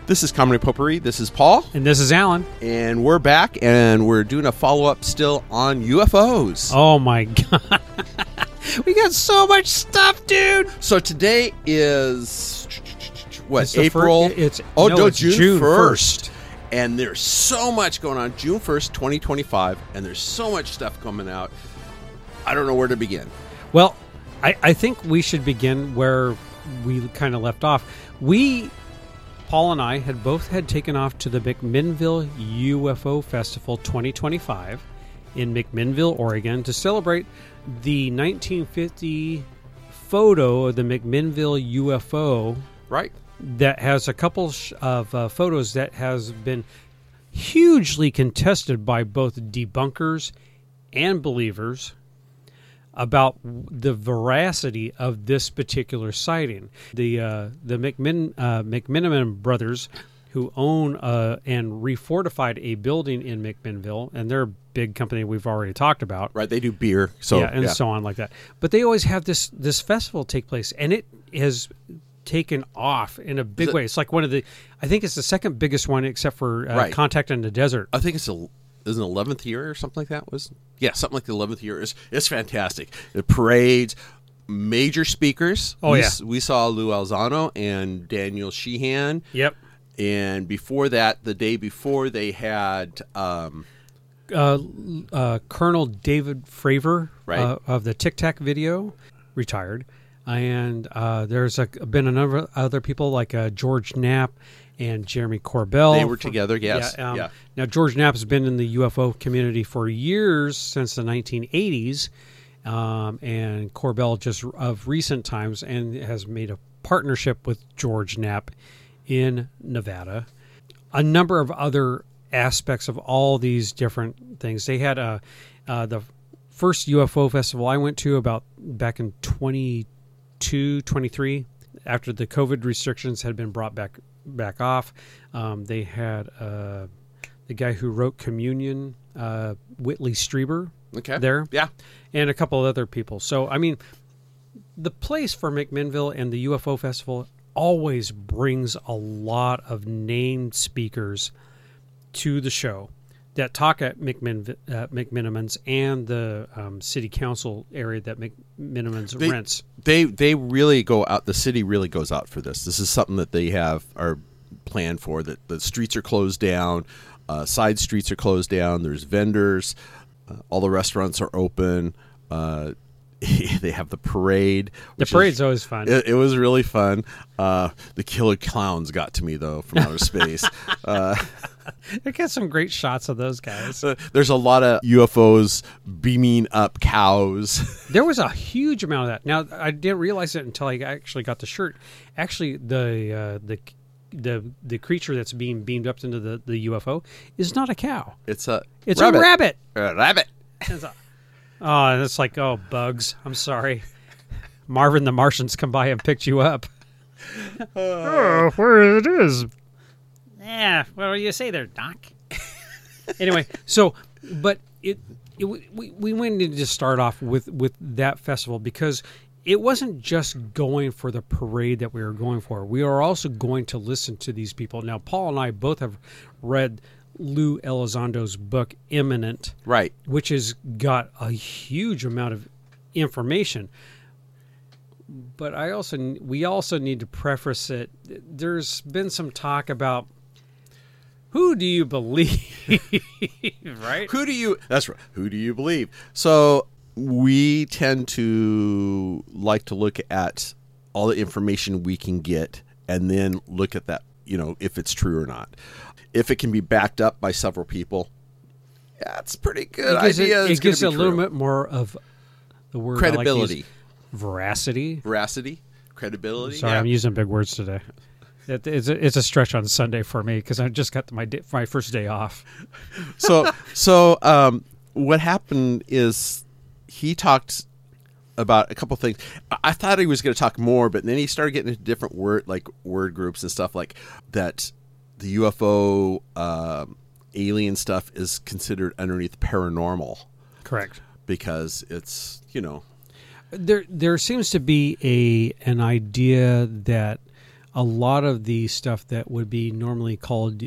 This is Comedy Potpourri. This is Paul. And this is Alan. And we're back, and we're doing a follow-up still on UFOs. Oh, my God. We got so much stuff, dude. So today is, what, It's April? It's June 1st. 1st. And there's so much going on. June 1st, 2025, and there's so much stuff coming out. I don't know where to begin. Well, I think we should begin where we kind of left off. Paul and I had both taken off to the McMinnville UFO Festival 2025 in McMinnville, Oregon, to celebrate the 1950 photo of the McMinnville UFO. Right. That has a couple of photos that has been hugely contested by both debunkers and believers about the veracity of this particular sighting. The McMiniman brothers, who own and refortified a building in McMinnville, and they're a big company we've already talked about. Right, they do beer. So on like that. But they always have this festival take place, and it has taken off in a big way. It's like I think it's the second biggest one except for Contact in the Desert. I think it's an 11th year or something like that. Something like the 11th year. It's fantastic. The parades, major speakers. We saw Lou Alzano and Daniel Sheehan. Yep. And before that, the day before, they had Colonel David Fravor of the Tic Tac video, retired. And there's been a number of other people like George Knapp and Jeremy Corbell. They were together, yes. Now, George Knapp has been in the UFO community for years, since the 1980s, and Corbell just of recent times, and has made a partnership with George Knapp in Nevada. A number of other aspects of all these different things. They had the first UFO festival I went to back in 23, after the COVID restrictions had been brought back off. They had the guy who wrote Communion, Whitley Strieber, there. Yeah. And a couple of other people. So, I mean, the place for McMinnville and the UFO Festival always brings a lot of named speakers to the show that talk at McMinimans and the city council area that McMinimans rents. They really go out. The city really goes out for this. This is something that they are planned for. That the streets are closed down, side streets are closed down. There's vendors. All the restaurants are open. They have the parade. The parade's always fun. It was really fun. The killer clowns got to me, though, from outer space. They got some great shots of those guys. There's a lot of UFOs beaming up cows. There was a huge amount of that. Now, I didn't realize it until I actually got the shirt. Actually, the creature that's being beamed up into the UFO is not a cow. It's a rabbit. A rabbit. And it's like, bugs. I'm sorry. Marvin the Martian's come by and picked you up. Where it is. Yeah, what do you say there, Doc? Anyway, but we wanted to start off with that festival because it wasn't just going for the parade that we were going for. We are also going to listen to these people. Now, Paul and I both have read Lou Elizondo's book, Imminent, right, which has got a huge amount of information. But we also need to preface it. There's been some talk about who do you believe, right? That's right. Who do you believe? So we tend to like to look at all the information we can get and then look at that, if it's true or not. If it can be backed up by several people, that's pretty good idea. It gives a little bit more of the word credibility, veracity, credibility. Sorry, I'm using big words today. It's a stretch on Sunday for me because I just got my first day off. So what happened is he talked about a couple things. I thought he was going to talk more, but then he started getting into different word groups and stuff like that. The UFO alien stuff is considered underneath paranormal. Correct. Because it's, There seems to be an idea that a lot of the stuff that would be normally called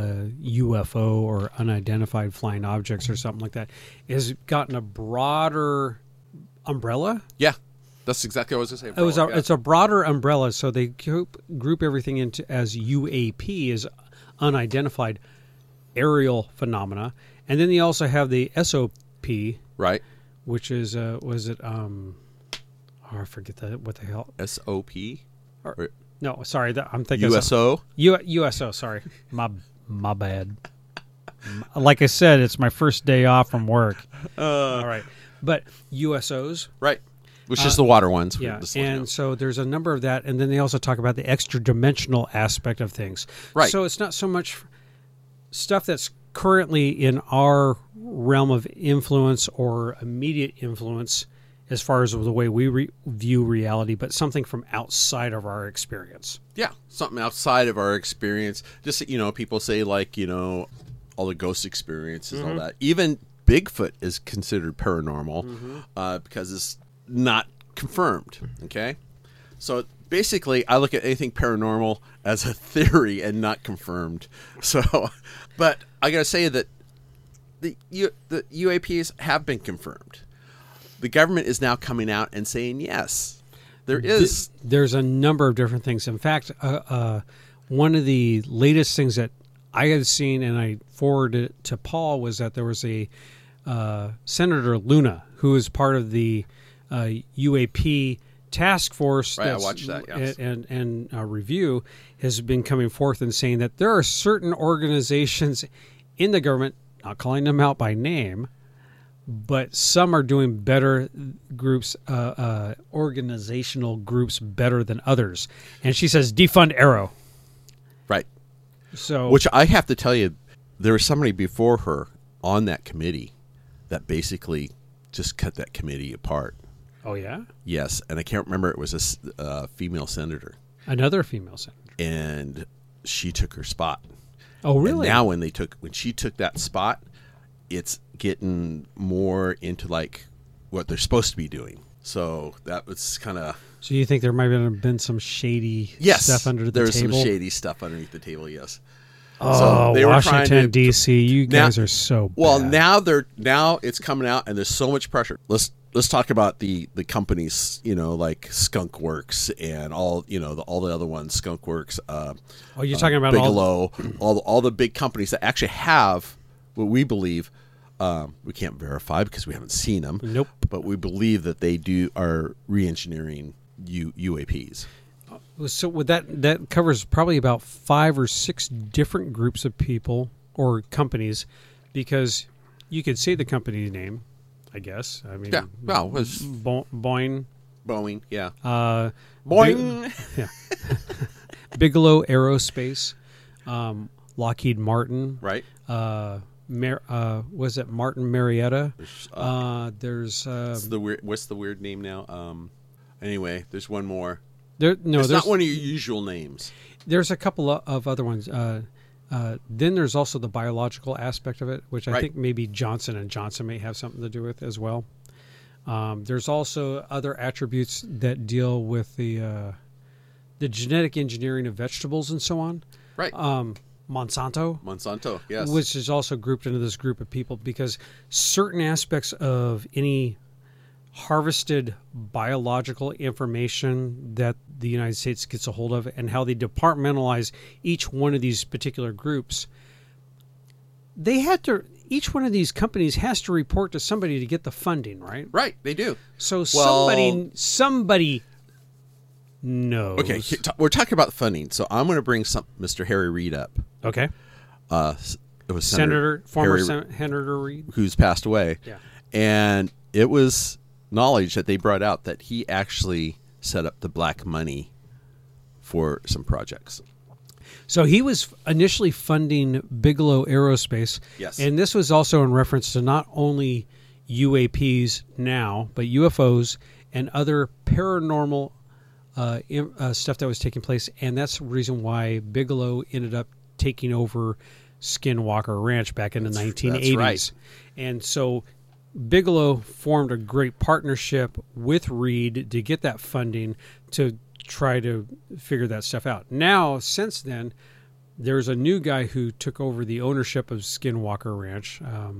UFO or unidentified flying objects or something like that has gotten a broader umbrella. Yeah, that's exactly what I was going to say. It's a broader umbrella, so they group everything into as UAP, as unidentified aerial phenomena, and then they also have the SOP, right, which is was it I forget what the hell SOP. No, sorry, I'm thinking USO. USO. Sorry, my bad. Like I said, it's my first day off from work. All right, but USOs, right, which is the water ones. Yeah, and so there's a number of that, and then they also talk about the extra-dimensional aspect of things. Right. So it's not so much stuff that's currently in our realm of influence or immediate influence as far as the way we view reality, but something from outside of our experience. Yeah, something outside of our experience. Just, people say, like, all the ghost experiences, all that. Even Bigfoot is considered paranormal because it's not confirmed, okay? So basically, I look at anything paranormal as a theory and not confirmed. So, but I got to say that the UAPs have been confirmed. The government is now coming out and saying, yes, there is. There's a number of different things. In fact, one of the latest things that I had seen, and I forwarded it to Paul, was that there was a Senator Luna, who is part of the UAP task force. Right, I watched that, yes. And review has been coming forth and saying that there are certain organizations in the government, not calling them out by name, but some are doing better groups, organizational groups better than others. And she says, defund Arrow. Right. So, which I have to tell you, there was somebody before her on that committee that basically just cut that committee apart. Oh, yeah? Yes. And I can't remember. It was a female senator. Another female senator. And she took her spot. Oh, really? And now when she took that spot, it's getting more into like what they're supposed to be doing. So that was kind of. So you think there might have been some shady stuff under the table? There's some shady stuff underneath the table. Yes. Oh, so they Washington D.C. You guys are so bad. Well, now it's coming out, and there's so much pressure. Let's talk about the companies, like Skunk Works and all the other ones, Skunk Works. You're talking about Bigelow, all the big companies that actually have what we believe. We can't verify because we haven't seen them. Nope. But we believe that they are re-engineering UAPs. So with that covers probably about 5 or 6 different groups of people or companies, because you could say the company name, I guess. I mean, yeah. Well, it was Boeing, yeah. Boeing, yeah. Bigelow Aerospace, Lockheed Martin, right? Was it Martin Marietta? There's what's the weird name now? Anyway, there's one more. There's not one of your usual names. There's a couple of other ones. Then there's also the biological aspect of it, which I think maybe Johnson & Johnson may have something to do with as well. There's also other attributes that deal with the genetic engineering of vegetables and so on. Right. Monsanto, yes. Which is also grouped into this group of people because certain aspects of any harvested biological information that the United States gets a hold of and how they departmentalize each one of these particular groups, each one of these companies has to report to somebody to get the funding, right? Right, they do. So somebody knows. Okay, we're talking about funding, so I'm going to bring Mr. Harry Reid up. Okay. It was former Senator Reid, who's passed away. Yeah. And it was knowledge that they brought out that he actually set up the black money for some projects. So he was initially funding Bigelow Aerospace. Yes. And this was also in reference to not only UAPs now, but UFOs and other paranormal stuff that was taking place. And that's the reason why Bigelow ended up taking over Skinwalker Ranch back in the 1980s. That's right. And so Bigelow formed a great partnership with Reid to get that funding to try to figure that stuff out. Now, since then, there's a new guy who took over the ownership of Skinwalker Ranch.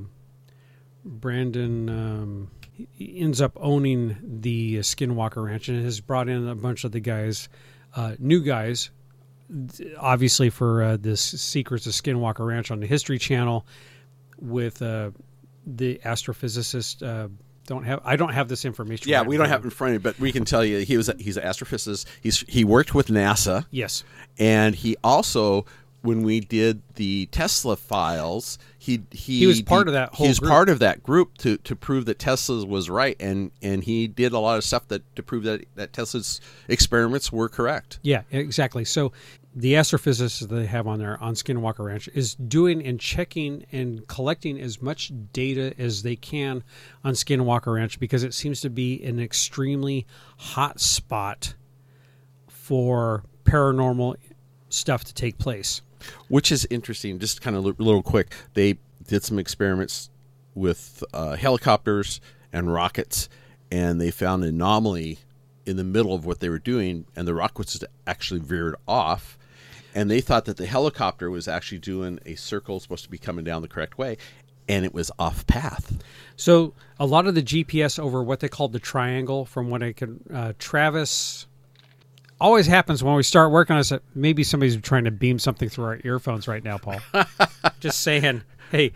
Brandon he ends up owning the Skinwalker Ranch and has brought in a bunch of the guys, new guys, obviously for this Secrets of Skinwalker Ranch on the History Channel with the astrophysicist. I don't have this information. Yeah, right we don't have it in front of you, but we can tell you he's an astrophysicist. He worked with NASA. Yes. And he also, when we did the Tesla files, he was part of that whole group. part of that group to prove that Tesla was right, and he did a lot of stuff to prove that Tesla's experiments were correct. Yeah, exactly. So the astrophysicist that they have on there on Skinwalker Ranch is doing and checking and collecting as much data as they can on Skinwalker Ranch because it seems to be an extremely hot spot for paranormal stuff to take place. Which is interesting. Just kind of a little quick. They did some experiments with helicopters and rockets, and they found an anomaly in the middle of what they were doing, and the rockets actually veered off. And they thought that the helicopter was actually doing a circle supposed to be coming down the correct way, and it was off path. So a lot of the GPS over what they called the triangle, from what I could, Travis... always happens when we start working on this. Maybe somebody's trying to beam something through our earphones right now, Paul. Just saying, hey,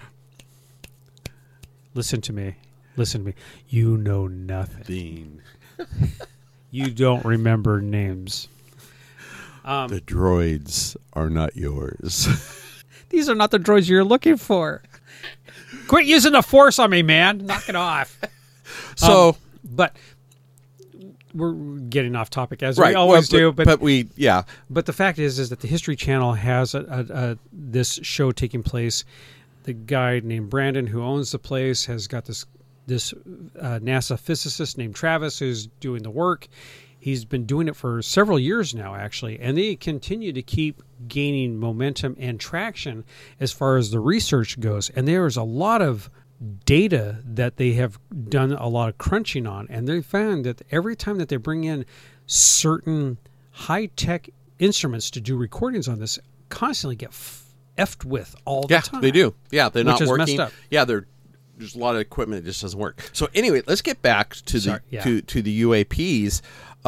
listen to me. You know nothing. You don't remember names. The droids are not yours. These are not the droids you're looking for. Quit using the Force on me, man. Knock it off. So, but... we're getting off topic as we always do, but the fact is that the History Channel has this show taking place. The guy named Brandon, who owns the place, has got this NASA physicist named Travis who's doing the work. He's been doing it for several years now, actually, and they continue to keep gaining momentum and traction as far as the research goes. And there is a lot of data that they have done a lot of crunching on, and they found that every time that they bring in certain high-tech instruments to do recordings on this, constantly get effed with all the time. Yeah, they do. Yeah, they're not working. Messed up. Yeah, there's a lot of equipment that just doesn't work. So anyway, let's get back to the UAPs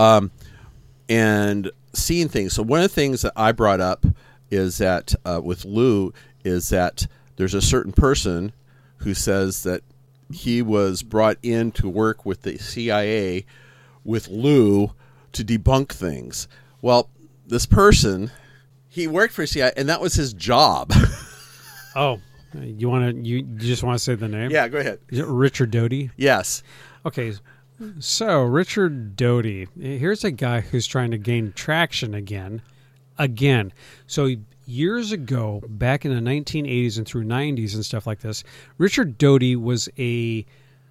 and seeing things. So one of the things that I brought up is that with Lou is that there's a certain person who says that he was brought in to work with the CIA with Lou to debunk things. Well, this person, he worked for CIA, and that was his job. Oh, you just want to say the name? Yeah, go ahead. Is it Richard Doty? Yes. Okay, so Richard Doty, here's a guy who's trying to gain traction again. So years ago, back in the 1980s and through 90s and stuff like this, Richard Doty was a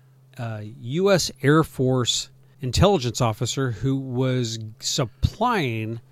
U.S. Air Force intelligence officer who was supplying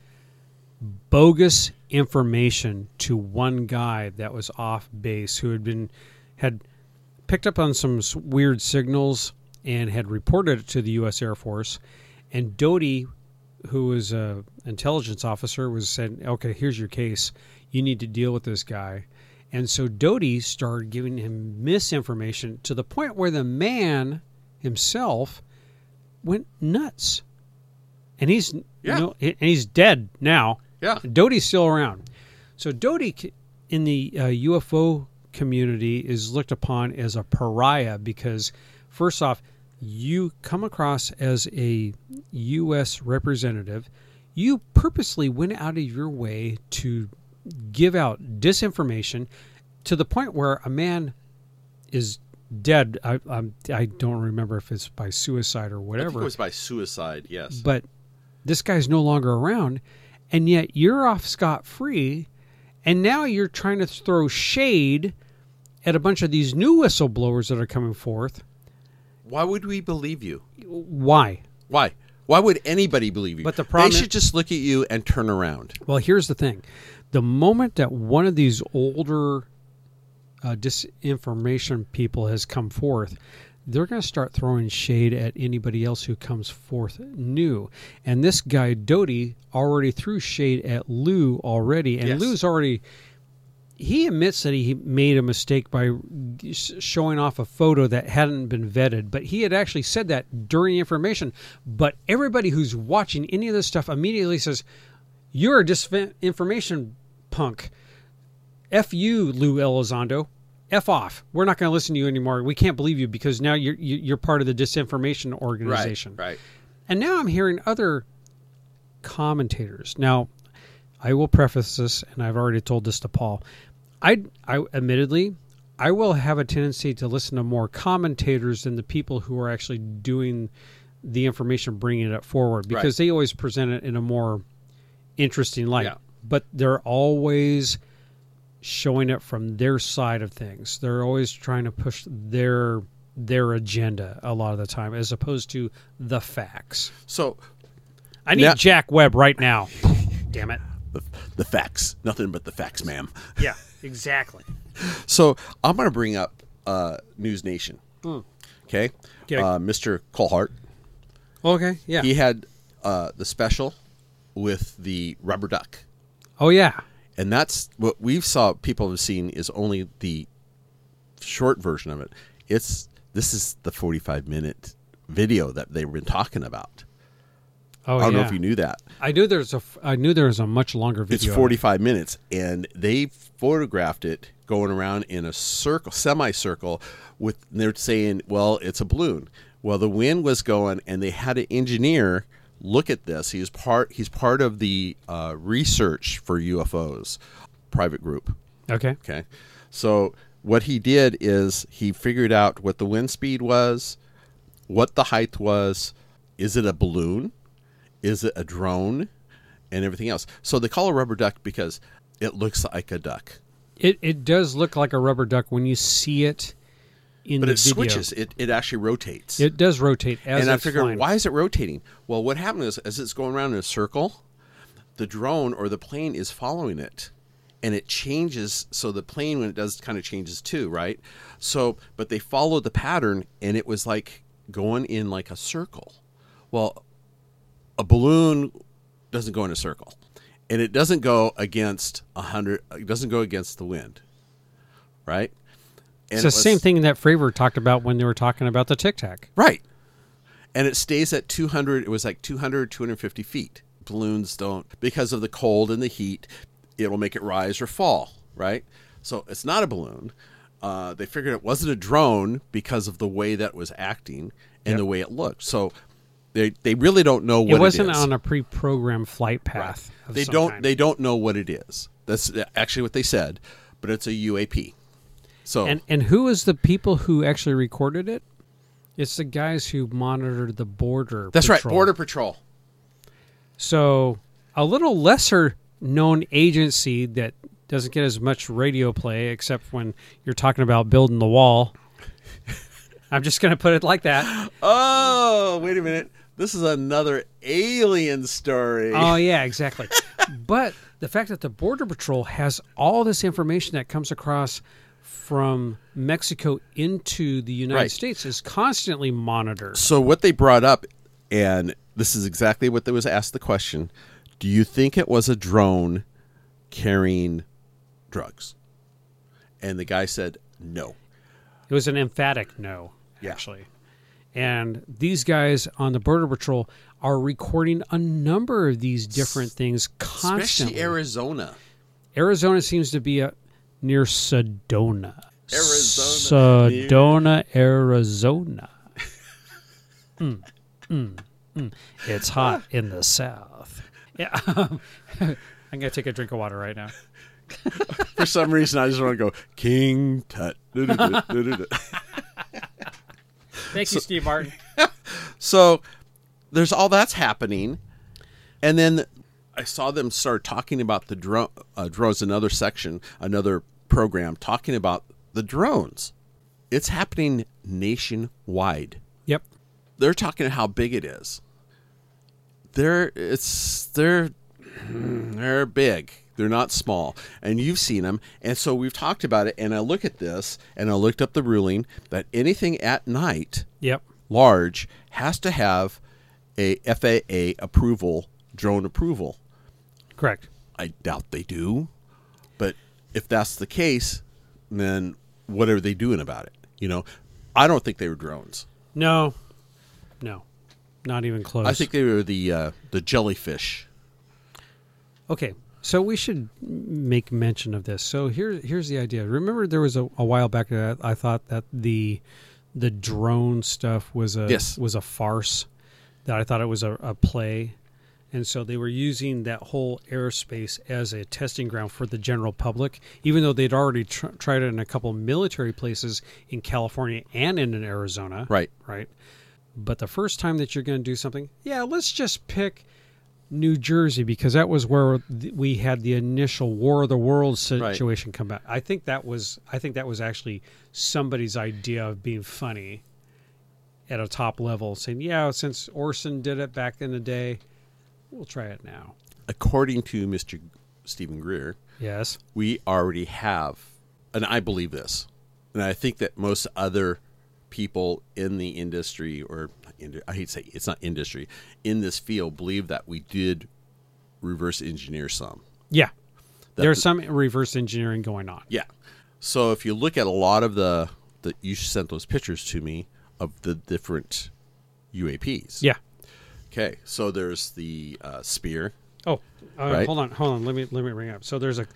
bogus information to one guy that was off base who had picked up on some weird signals and had reported it to the U.S. Air Force. And Doty, who was an intelligence officer, was said, okay, here's your case. You need to deal with this guy. And so Doty started giving him misinformation to the point where the man himself went nuts. And he's he's dead now. Yeah. Doty's still around. So Doty in the UFO community is looked upon as a pariah because, first off, you come across as a U.S. representative. You purposely went out of your way to give out disinformation to the point where a man is dead. I don't remember if it's by suicide or whatever. I think it was by suicide, yes. But this guy's no longer around, and yet you're off scot-free, and now you're trying to throw shade at a bunch of these new whistleblowers that are coming forth. Why would we believe you? Why? Why would anybody believe you? But the problem, they should just look at you and turn around. Well, here's the thing. The moment that one of these older disinformation people has come forth, they're going to start throwing shade at anybody else who comes forth new. And this guy, Doty, already threw shade at Lou already. And Yes. Lou's already... He admits that he made a mistake by showing off a photo that hadn't been vetted, but he had actually said that during the information. But everybody who's watching any of this stuff immediately says, "You're a disinformation punk. F you, Lou Elizondo. F off. We're not going to listen to you anymore. We can't believe you because now you're part of the disinformation organization." Right. And now I'm hearing other commentators. Now, I will preface this, and I've already told this to Paul. I admittedly, I will have a tendency to listen to more commentators than the people who are actually doing the information, bringing it forward, because they always present it in a more interesting light. Yeah. But they're always showing it from their side of things. They're always trying to push their agenda a lot of the time, as opposed to the facts. So I need Jack Webb right now. Damn it. the facts, nothing but the facts, ma'am. Yeah, exactly. So I'm going to bring up News Nation. Okay, Mr. Colhart. Okay, yeah. He had the special with the rubber duck. Oh yeah. And that's what people have seen is only the short version of it. This is the 45-minute video that they've been talking about. Oh, I don't know if you knew that. I knew there was a much longer video. It's 45 minutes, and they photographed it going around in a circle, semicircle, they're saying, well, it's a balloon. Well, the wind was going, and they had an engineer look at this. He's part of the research for UFOs private group. Okay. So what he did is he figured out what the wind speed was, what the height was. Is it a balloon? Is it a drone? And everything else. So they call it a rubber duck because it looks like a duck. It does look like a rubber duck when you see it in the video. But it switches. It actually rotates. It does rotate as and it's I figured, flying. Why is it rotating? Well, what happened is, as it's going around in a circle, the drone or the plane is following it. And it changes, so the plane, when it does, kind of changes too, right? So, but they followed the pattern, and it was like going in like a circle. Well, a balloon doesn't go in a circle, and it doesn't go against 100. It doesn't go against the wind, right? And it's the same thing that Fravor talked about when they were talking about the Tic Tac. Right. And it stays at 200. It was like 200, 250 feet. Balloons don't, because of the cold and the heat, it'll make it rise or fall, right? So it's not a balloon. They figured it wasn't a drone because of the way that was acting and the way it looked. So they really don't know what it is. It wasn't on a pre-programmed flight path. Right. They don't know what it is. That's actually what they said, but it's a UAP. So and who is the people who actually recorded it? It's the guys who monitored the border. That's patrol. Right, Border Patrol. So a little lesser known agency that doesn't get as much radio play, except when you're talking about building the wall. I'm just going to put it like that. Oh, wait a minute. This is another alien story. Oh, yeah, exactly. But the fact that the Border Patrol has all this information that comes across from Mexico into the United States is constantly monitored. So what they brought up, and this is exactly what was asked the question, do you think it was a drone carrying drugs? And the guy said no. It was an emphatic no, actually. And these guys on the Border Patrol are recording a number of these different things constantly. Especially Arizona. Arizona seems to be near Sedona. Arizona. Sedona, Arizona. It's hot in the south. Yeah. I'm going to take a drink of water right now. For some reason, I just want to go, King Tut. Thank you, Steve Martin. So there's all that's happening. And then I saw them start talking about the drones, another section, another program, talking about the drones. It's happening nationwide. Yep. They're talking how big it is. They're They're big. They're not small. And you've seen them. And so we've talked about it. And I look at this, and I looked up the ruling that anything at night, Yep. large, has to have a FAA approval, drone approval. Correct. I doubt they do. But if that's the case, then what are they doing about it? I don't think they were drones. No, not even close. I think they were the jellyfish. Okay, so we should make mention of this. So here's the idea. Remember, there was a while back that I thought that the drone stuff was a farce. That I thought it was a play, and so they were using that whole airspace as a testing ground for the general public, even though they'd already tried it in a couple military places in California and in Arizona. Right. But the first time that you're going to do something, let's just pick New Jersey, because that was where we had the initial War of the Worlds situation come back. I think that was actually somebody's idea of being funny at a top level, saying, since Orson did it back in the day, we'll try it now. According to Mr. Stephen Greer, yes, we already have, and I believe this, and I think that most other people in the industry, or I hate to say it's not industry, in this field, believe that we did reverse engineer some. Yeah. There's some reverse engineering going on. Yeah. So if you look at a lot of the you sent those pictures to me of the different UAPs. Yeah. Okay. So there's the Spear. Oh, right? Hold on. Let me bring it up. So there's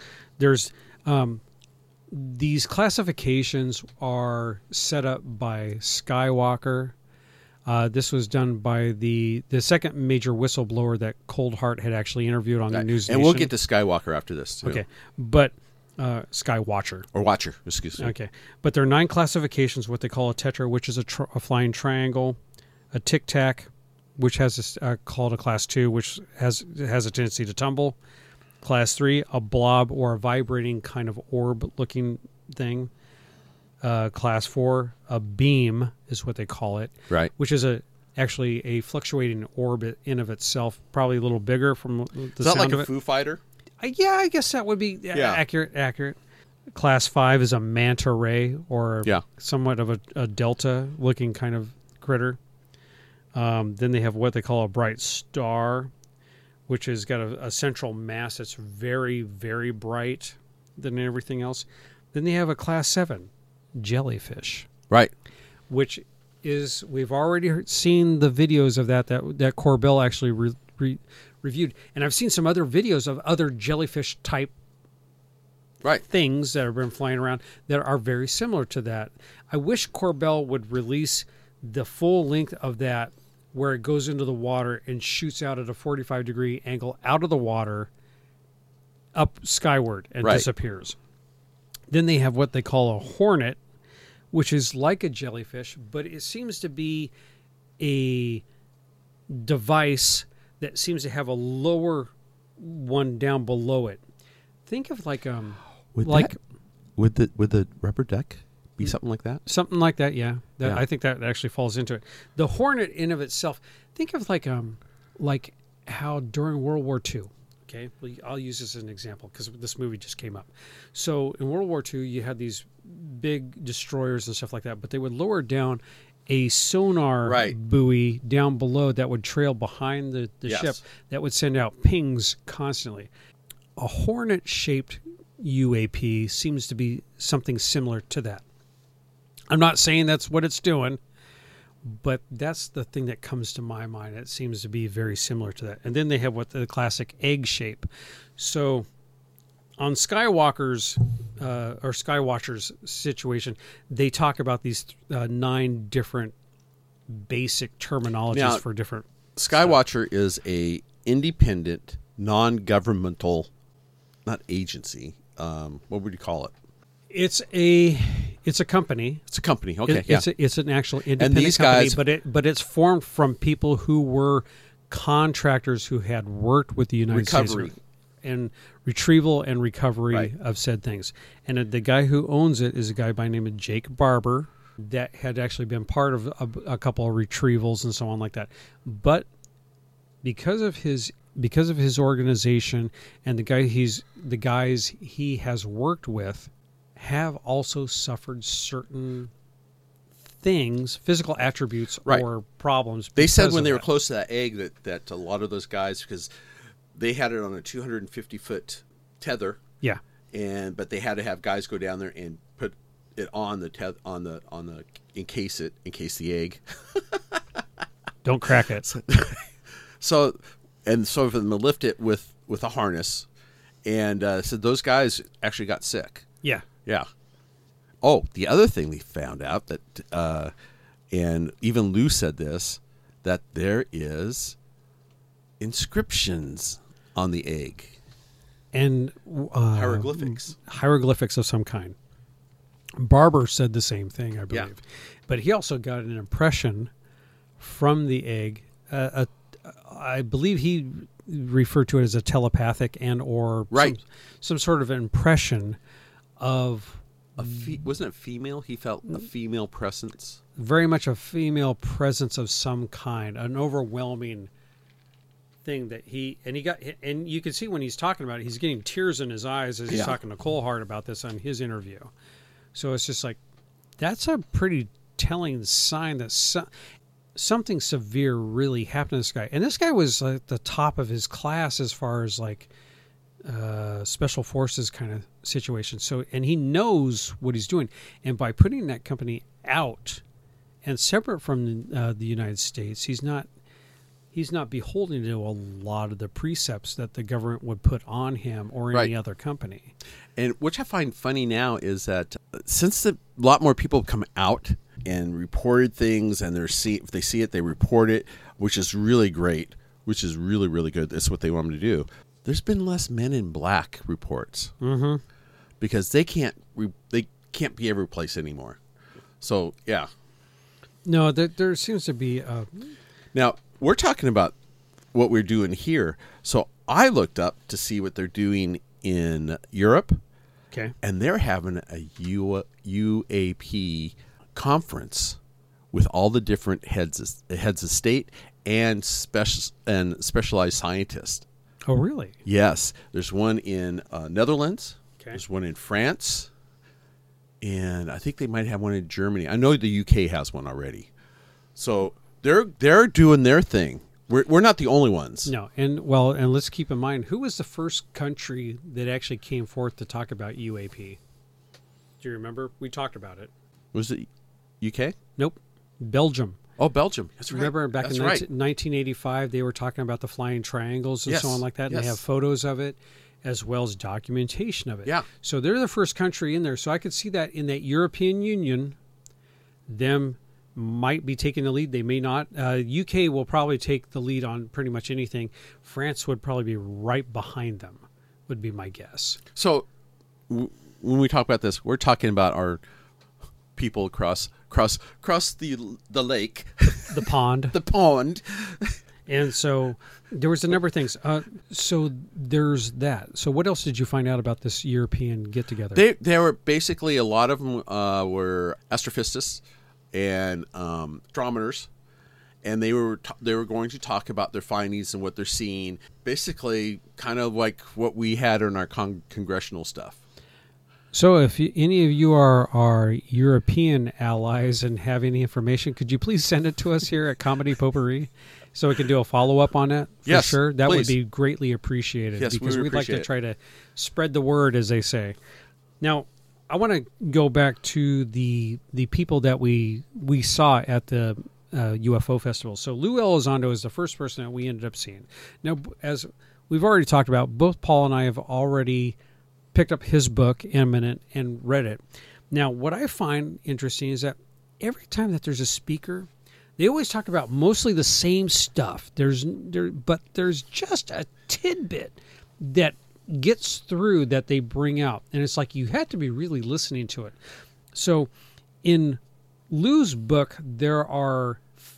these classifications are set up by Skywalker. This was done by the second major whistleblower that Cold Heart had actually interviewed on the News Nation. And we'll get to Skywalker after this, too. Okay. But Skywatcher. Or Watcher, excuse me. Okay. But there are 9 classifications, what they call a tetra, which is a flying triangle, a tic-tac, which has called a class 2, which has a tendency to tumble. Class 3, a blob or a vibrating kind of orb-looking thing. Class 4, a beam is what they call it. Right. Which is actually a fluctuating orbit in of itself, probably a little bigger from the is sound that like of a it. Foo Fighter? I guess that would be accurate. Class 5 is a manta ray, or somewhat of a delta-looking kind of critter. Then they have what they call a bright star, which has got a central mass that's very, very bright than everything else. Then they have a Class 7, jellyfish. Right. Which is, we've already seen the videos of that Corbell actually reviewed. And I've seen some other videos of other jellyfish type things that have been flying around that are very similar to that. I wish Corbell would release the full length of that, where it goes into the water and shoots out at a 45-degree angle out of the water up skyward and disappears. Then they have what they call a hornet, which is like a jellyfish, but it seems to be a device that seems to have a lower one down below it. Think of like would the rubber deck be something like that? Something like that, yeah. I think that actually falls into it. The hornet in of itself, think of like how during World War II, okay? I'll use this as an example because this movie just came up. So in World War II, you had these big destroyers and stuff like that, but they would lower down a sonar buoy down below that would trail behind the ship that would send out pings constantly. A hornet-shaped UAP seems to be something similar to that. I'm not saying that's what it's doing, but that's the thing that comes to my mind. It seems to be very similar to that. And then they have what the classic egg shape. So on Skywatcher's situation, they talk about these 9 different basic terminologies for different Skywatcher is a independent, non-governmental, not agency. What would you call it? It's a company. It's a company. Okay, it's an actual independent company, but it's formed from people who were contractors who had worked with the United States and retrieval and recovery of said things. And the guy who owns it is a guy by the name of Jake Barber that had actually been part of a couple of retrievals and so on like that. But because of his because of his organization and the guys he has worked with have also suffered certain things, physical attributes or problems. They said when they were close to that egg that a lot of those guys, because they had it on a 250-foot tether. Yeah. But they had to have guys go down there and put it on the encase the egg. Don't crack it. So for them to lift it with a harness, and so those guys actually got sick. Yeah. Yeah. Oh, the other thing we found out that, and even Lou said this, that there is inscriptions on the egg. And hieroglyphics of some kind. Barber said the same thing, I believe. Yeah. But he also got an impression from the egg. I believe he referred to it as a telepathic and or some sort of impression of... wasn't it female? He felt a female presence. Very much a female presence of some kind, an overwhelming thing that and you can see when he's talking about it, he's getting tears in his eyes as he's talking to Colehart about this on his interview. So it's just like, that's a pretty telling sign that something severe really happened to this guy. And this guy was at the top of his class as far as like special forces kind of situation. So, and he knows what he's doing. And by putting that company out and separate from the United States, he's not beholden to a lot of the precepts that the government would put on him or any other company. And which I find funny now is that since a lot more people come out and reported things, and if they see it, they report it, which is really great, which is really, really good. That's what they want them to do. There's been less Men in Black reports because they can't be every place anymore. So, yeah. No, there seems to be... Now, we're talking about what we're doing here. So I looked up to see what they're doing in Europe. Okay. And they're having a UAP conference with all the different heads of state and specialized scientists. Oh, really? Yes. There's one in Netherlands. Okay. There's one in France. And I think they might have one in Germany. I know the UK has one already. So they're doing their thing. We're not the only ones. No, and let's keep in mind, who was the first country that actually came forth to talk about UAP? Do you remember? We talked about it. Was it UK? Nope. Belgium. Oh, Belgium. That's right. Remember back in 1985, they were talking about the flying triangles and so on like that, and they have photos of it as well as documentation of it. Yeah. So they're the first country in there. So I could see that in that European Union, them might be taking the lead. They may not. UK will probably take the lead on pretty much anything. France would probably be right behind them, would be my guess. So when we talk about this, we're talking about our people across the lake. The pond. The pond. And so there was a number of things. So there's that. So what else did you find out about this European get-together? They were basically, a lot of them were astrophysicists and astronomers, and they were going to talk about their findings and what they're seeing, basically kind of like what we had in our congressional stuff. So if any of you are our European allies and have any information, could you please send it to us here at Comedy Potpourri so we can do a follow-up on it? For yes, sure. That please. would be greatly appreciated, yes, because we'd like to it. try to spread the word, as they say. Now, I want to go back to the people that we saw at the UFO festival. So Lou Elizondo is the first person that we ended up seeing. Now, as we've already talked about, both Paul and I have already picked up his book, Imminent, and read it. Now, what I find interesting is that every time that there's a speaker, they always talk about mostly the same stuff. But there's just a tidbit that gets through that they bring out, and it's like you had to be really listening to it. So in Lou's book, there are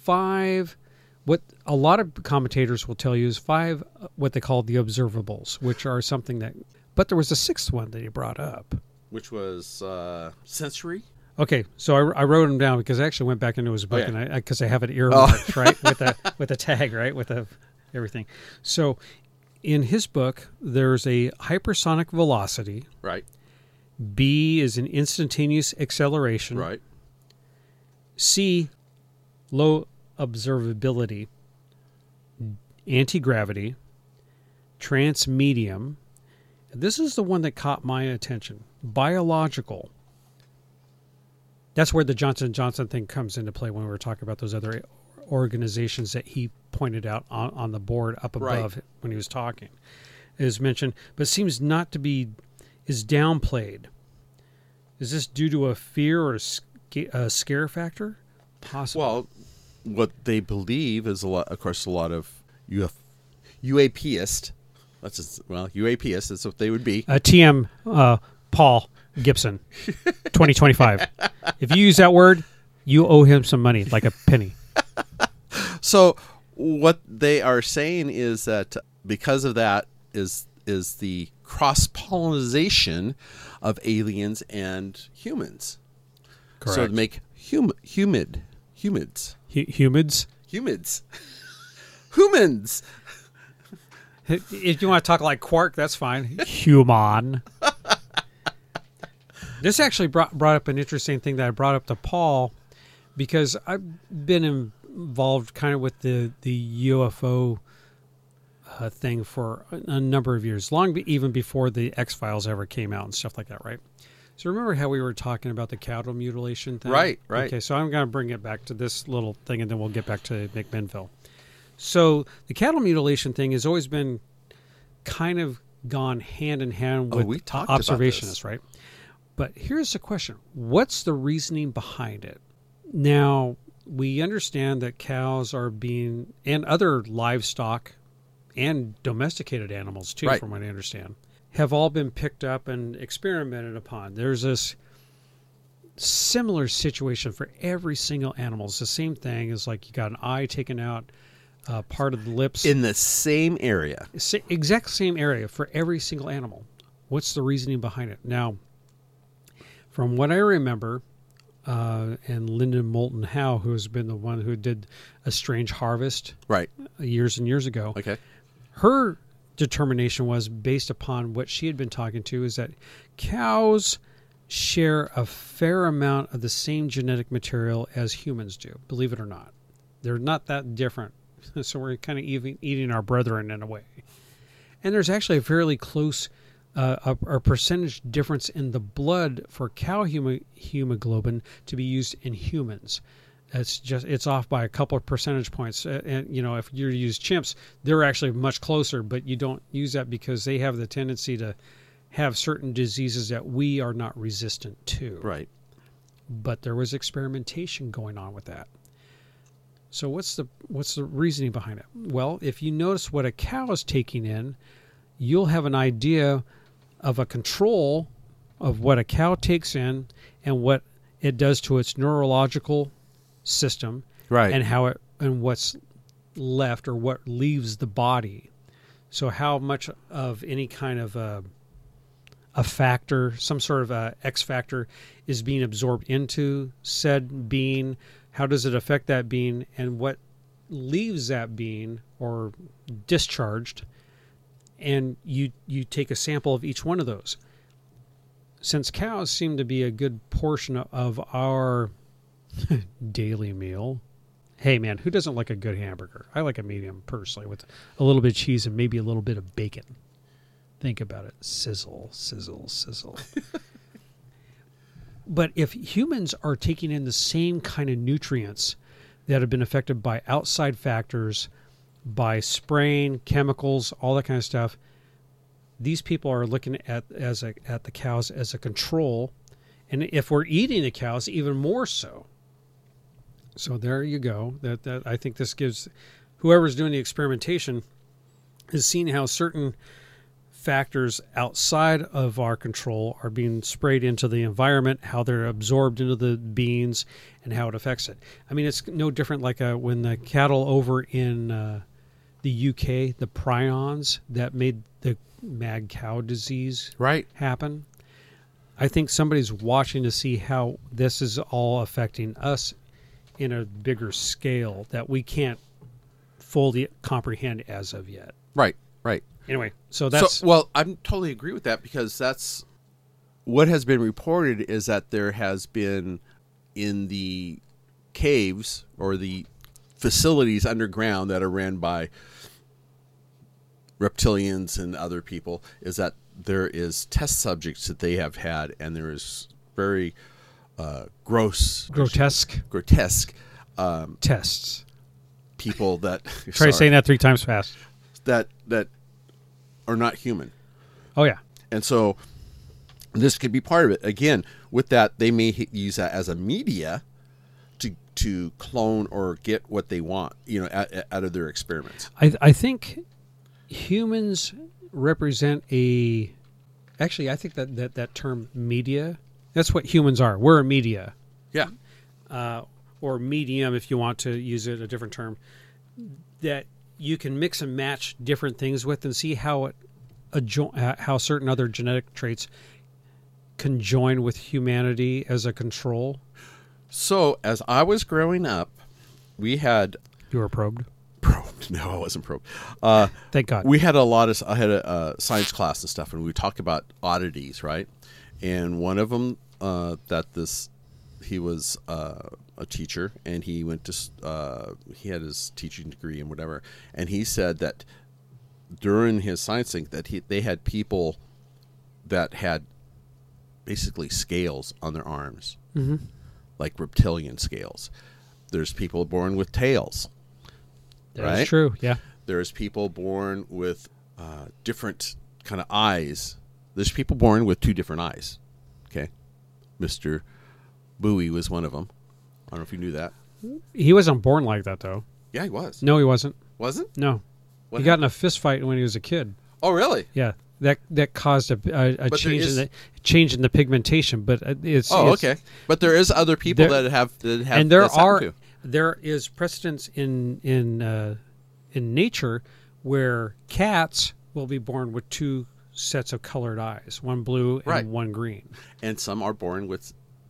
5, what a lot of commentators will tell you is 5 what they call the observables, which are something that, but there was a 6th one that he brought up, which was sensory. Okay, so I wrote him down because I actually went back into his book, and because I have it earmarked, right, with a tag, right, with everything. So in his book, there's a hypersonic velocity. Right. B is an instantaneous acceleration. Right. C, low observability. Anti-gravity. Transmedium. This is the one that caught my attention. Biological. That's where the Johnson & Johnson thing comes into play when we were talking about those other organizations that he pointed out on the board up above when he was talking. Is mentioned, but seems not to be, is downplayed. Is this due to a fear or a scare factor? Possible. Well, what they believe is a lot of UAPists. UAPists, that's what they would be. TM Paul Gibson, 2025. If you use that word, you owe him some money, like a penny. So what they are saying is that because of that is the cross-pollination of aliens and humans. Correct. So to make humans. Humans? Humans. If you want to talk like Quark, that's fine. Human. This actually brought up an interesting thing that I brought up to Paul, because I've been involved kind of with the UFO thing for a number of years, even before the X-Files ever came out and stuff like that, right? So remember how we were talking about the cattle mutilation thing? Right. Okay, so I'm going to bring it back to this little thing, and then we'll get back to McMinnville. So the cattle mutilation thing has always been kind of gone hand in hand with observationists, right? But here's the question. What's the reasoning behind it? Now, we understand that cows are being, and other livestock and domesticated animals too, right, from what I understand, have all been picked up and experimented upon. There's this similar situation for every single animal. It's the same thing. It's like you got an eye taken out, part of the lips. In the same area. Exact same area for every single animal. What's the reasoning behind it? Now, from what I remember, and Lyndon Moulton Howe, who has been the one who did A Strange Harvest right, years and years ago, okay, her determination was based upon what she had been talking to, is that cows share a fair amount of the same genetic material as humans do, believe it or not. They're not that different. So we're kind of eating our brethren in a way. And there's actually a fairly close a percentage difference in the blood for cow hemoglobin to be used in humans. It's off by a couple of percentage points. And if you use chimps, they're actually much closer, but you don't use that because they have the tendency to have certain diseases that we are not resistant to. Right. But there was experimentation going on with that. So what's the reasoning behind it? Well, if you notice what a cow is taking in, you'll have an idea of a control of what a cow takes in and what it does to its neurological system, right, and how it and what's left or what leaves the body. So how much of any kind of a factor, some sort of a X factor, is being absorbed into said being. How does it affect that being, and what leaves that being or discharged? And you take a sample of each one of those. Since cows seem to be a good portion of our daily meal. Hey, man, who doesn't like a good hamburger? I like a medium, personally, with a little bit of cheese and maybe a little bit of bacon. Think about it. Sizzle, sizzle, sizzle. But if humans are taking in the same kind of nutrients that have been affected by outside factors, by spraying, chemicals, all that kind of stuff, these people are looking at the cows as a control. And if we're eating the cows, even more so. So there you go. That I think this gives whoever's doing the experimentation is seeing how certain factors outside of our control are being sprayed into the environment, how they're absorbed into the beans, and how it affects it. I mean, it's no different like when the cattle over in the UK, the prions that made the mad cow disease happen. I think somebody's watching to see how this is all affecting us in a bigger scale that we can't fully comprehend as of yet. Right, right. Anyway, so that's well, I totally agree with that, because that's what has been reported, is that there has been in the caves or the facilities underground that are ran by reptilians and other people, is that there is test subjects that they have had, and there is very grotesque tests. People that Try saying that 3 times fast. that are not human. Oh yeah. And so this could be part of it. Again, with that, they may use that as a media to clone or get what they want, out of their experiments. I think humans represent actually, I think that term media, that's what humans are. We're a media. Yeah. Or medium, if you want to use it a different term, that you can mix and match different things with and see how how certain other genetic traits conjoin with humanity as a control. So as I was growing up, we had... You were probed? Probed. No, I wasn't probed. Thank God. We had I had a science class and stuff, and we talked about oddities, right? And one of them, he was a teacher, and he went to he had his teaching degree and whatever, and he said that during his science thing that they had people that had basically scales on their arms, like reptilian scales. There's people born with tails. That's right? true. Yeah. There's people born with different kind of eyes. There's people born with 2 different eyes. Okay, Mr. Bowie was one of them. I don't know if you knew that. He wasn't born like that, though. Yeah, he was. No, he wasn't. Wasn't? No. What He got in a fist fight when he was a kid. Oh, really? Yeah. That caused a change in the pigmentation, but it's okay. But there is other people that have and there is precedence in nature where cats will be born with 2 sets of colored eyes, one blue and one green, and some are born with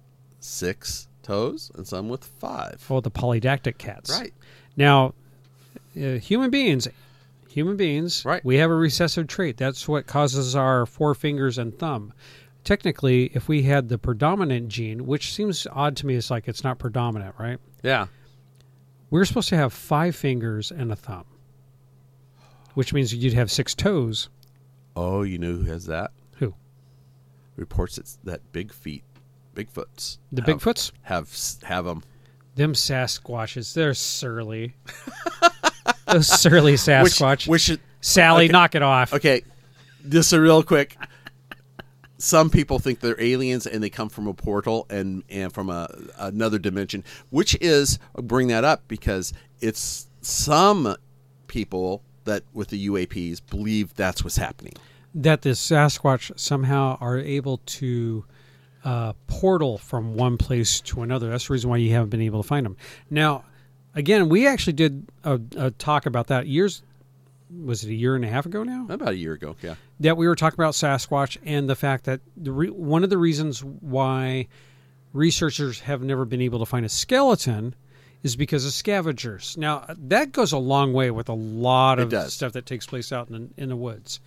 6 toes and some with 5. Oh, the polydactyl cats. Right. Now, human beings, right. We have a recessive trait. That's what causes our 4 fingers and thumb. Technically, if we had the predominant gene, which seems odd to me, it's like it's not predominant, right? Yeah. We're supposed to have 5 fingers and a thumb, which means you'd have 6 toes. Oh, you know who has that? Who? Reports that Bigfoots. The Bigfoots? Have them. Them Sasquatches, they're surly. Those surly Sasquatch. Sally, okay. Knock it off. Okay, just a real quick. Some people think they're aliens and they come from a portal and from another dimension, which is, bring that up because it's some people that with the UAPs believe that's what's happening. That the Sasquatch somehow are able to portal from one place to another. That's the reason why you haven't been able to find them. Now, again, we actually did a talk about that was it a year and a half ago now? About a year ago, yeah. That we were talking about Sasquatch and the fact that one of the reasons why researchers have never been able to find a skeleton is because of scavengers. Now, that goes a long way with a lot of stuff that takes place out in the woods.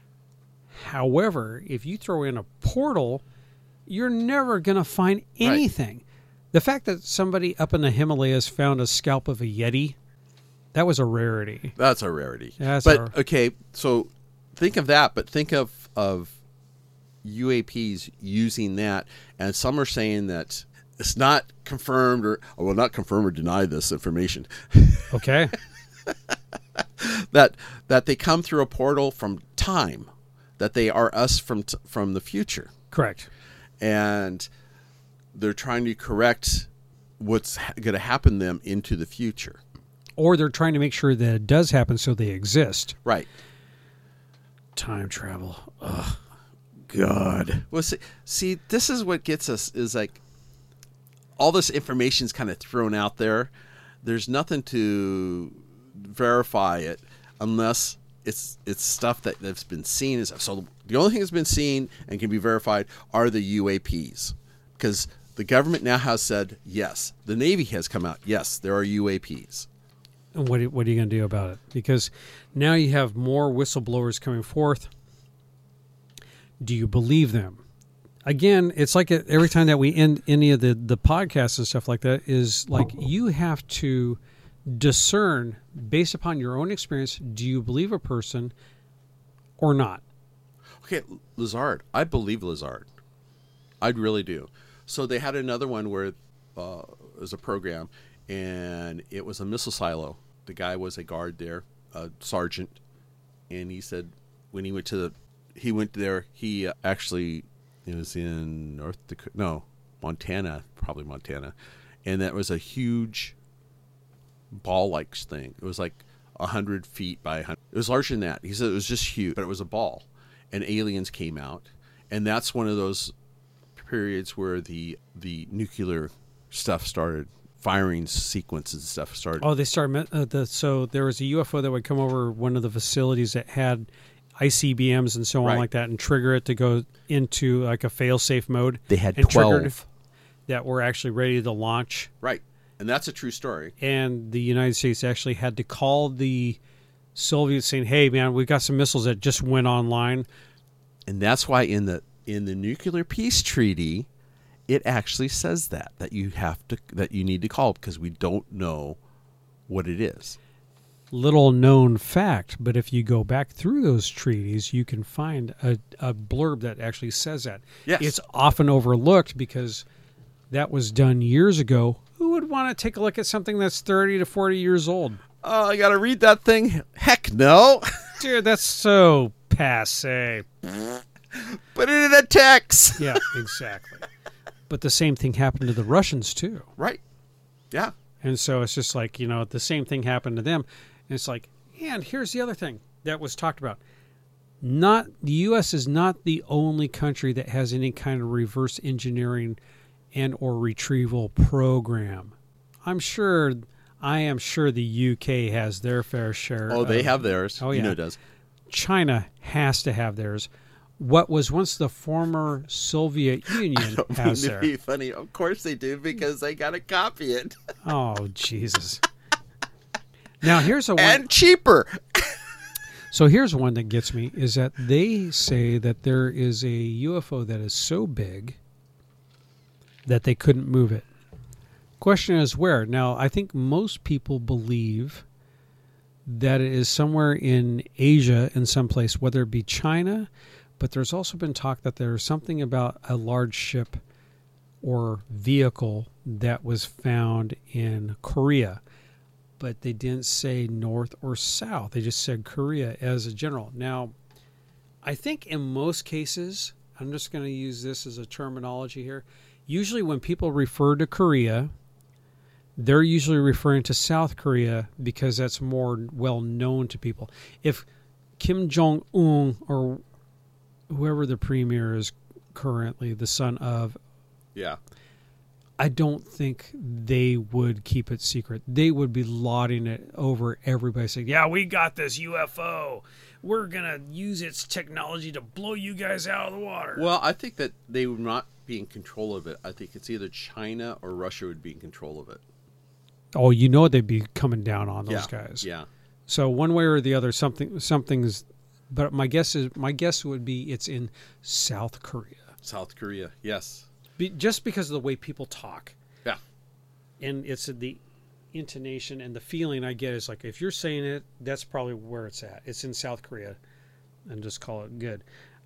However, if you throw in a portal, you're never going to find anything. Right. The fact that somebody up in the Himalayas found a scalp of a Yeti, that was a rarity. That's a rarity. Okay, so think of that, but think of UAPs using that, and some are saying that it's not confirmed not confirm or deny this information. Okay. that they come through a portal from time, that they are us from the future. Correct. And they're trying to correct what's going to happen to them into the future. Or they're trying to make sure that it does happen so they exist. Right. Time travel. Ugh. God. Well, see, this is what gets us, is like all this information's kind of thrown out there. There's nothing to verify it unless it's stuff that's been seen. So the only thing that's been seen and can be verified are the UAPs. Because the government now has said, yes. The Navy has come out, yes, there are UAPs. And what are you going to do about it? Because now you have more whistleblowers coming forth. Do you believe them? Again, it's like every time that we end any of the podcasts and stuff like that is like you have to discern based upon your own experience. Do you believe a person or not? Okay, Lazard. I believe Lazard. I really do. So they had another one where it was a program, and it was a missile silo. The guy was a guard there, a sergeant, and he said when he went there, he actually it was in Montana, probably Montana, and that was a huge ball-like thing. It was like 100 feet by 100. It was larger than that. He said it was just huge, but it was a ball, and aliens came out, and that's one of those periods where the nuclear stuff started. Firing sequences and stuff started. Oh, they started. So there was a UFO that would come over one of the facilities that had ICBMs and so on like that, and trigger it to go into like a fail-safe mode. They had and 12 that were actually ready to launch. Right, and that's a true story. And the United States actually had to call the Soviets saying, "Hey, man, we got some missiles that just went online." And that's why in the nuclear peace treaty, it actually says that you need to call because we don't know what it is. Little known fact, but if you go back through those treaties, you can find a blurb that actually says that. Yes. It's often overlooked because that was done years ago. Who would want to take a look at something that's 30 to 40 years old? Oh, I got to read that thing? Heck no. Dude, that's so passé. Put it in a text. Yeah, exactly. But the same thing happened to the Russians, too. Right. Yeah. And so it's just like, the same thing happened to them. And it's like, and here's the other thing that was talked about. The U.S. is not the only country that has any kind of reverse engineering and or retrieval program. I am sure the U.K. has their fair share. Oh, they have theirs. Oh, yeah. It does. China has to have theirs. What was once the former Soviet Union has there. To be funny. Of course they do because they got to copy it. Oh, Jesus. Now, here's one. And cheaper. So here's one that gets me, is that they say that there is a UFO that is so big that they couldn't move it. Question is where? Now, I think most people believe that it is somewhere in Asia in some place, whether it be China, but there's also been talk that there's something about a large ship or vehicle that was found in Korea. But they didn't say north or south. They just said Korea as a general. Now, I think in most cases, I'm just going to use this as a terminology here. Usually when people refer to Korea, they're usually referring to South Korea because that's more well known to people. If Kim Jong-un or whoever the premier is currently, the son of... Yeah. I don't think they would keep it secret. They would be lauding it over everybody, saying, yeah, we got this UFO. We're going to use its technology to blow you guys out of the water. Well, I think that they would not be in control of it. I think it's either China or Russia would be in control of it. Oh, they'd be coming down on those guys. Yeah. So one way or the other, something's... But my guess would be it's in South Korea. South Korea, yes. Just because of the way people talk. Yeah. And it's the intonation and the feeling I get is like, if you're saying it, that's probably where it's at. It's in South Korea. And just call it good.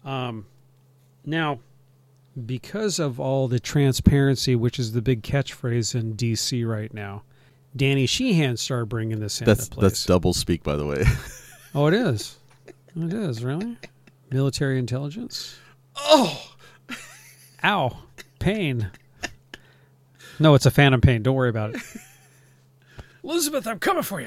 Now, because of all the transparency, which is the big catchphrase in D.C. right now, Danny Sheehan started bringing this into place. That's double speak, by the way. Oh, it is? It is, really? Military intelligence? Oh! Ow. Pain. No, it's a phantom pain. Don't worry about it. Elizabeth, I'm coming for you.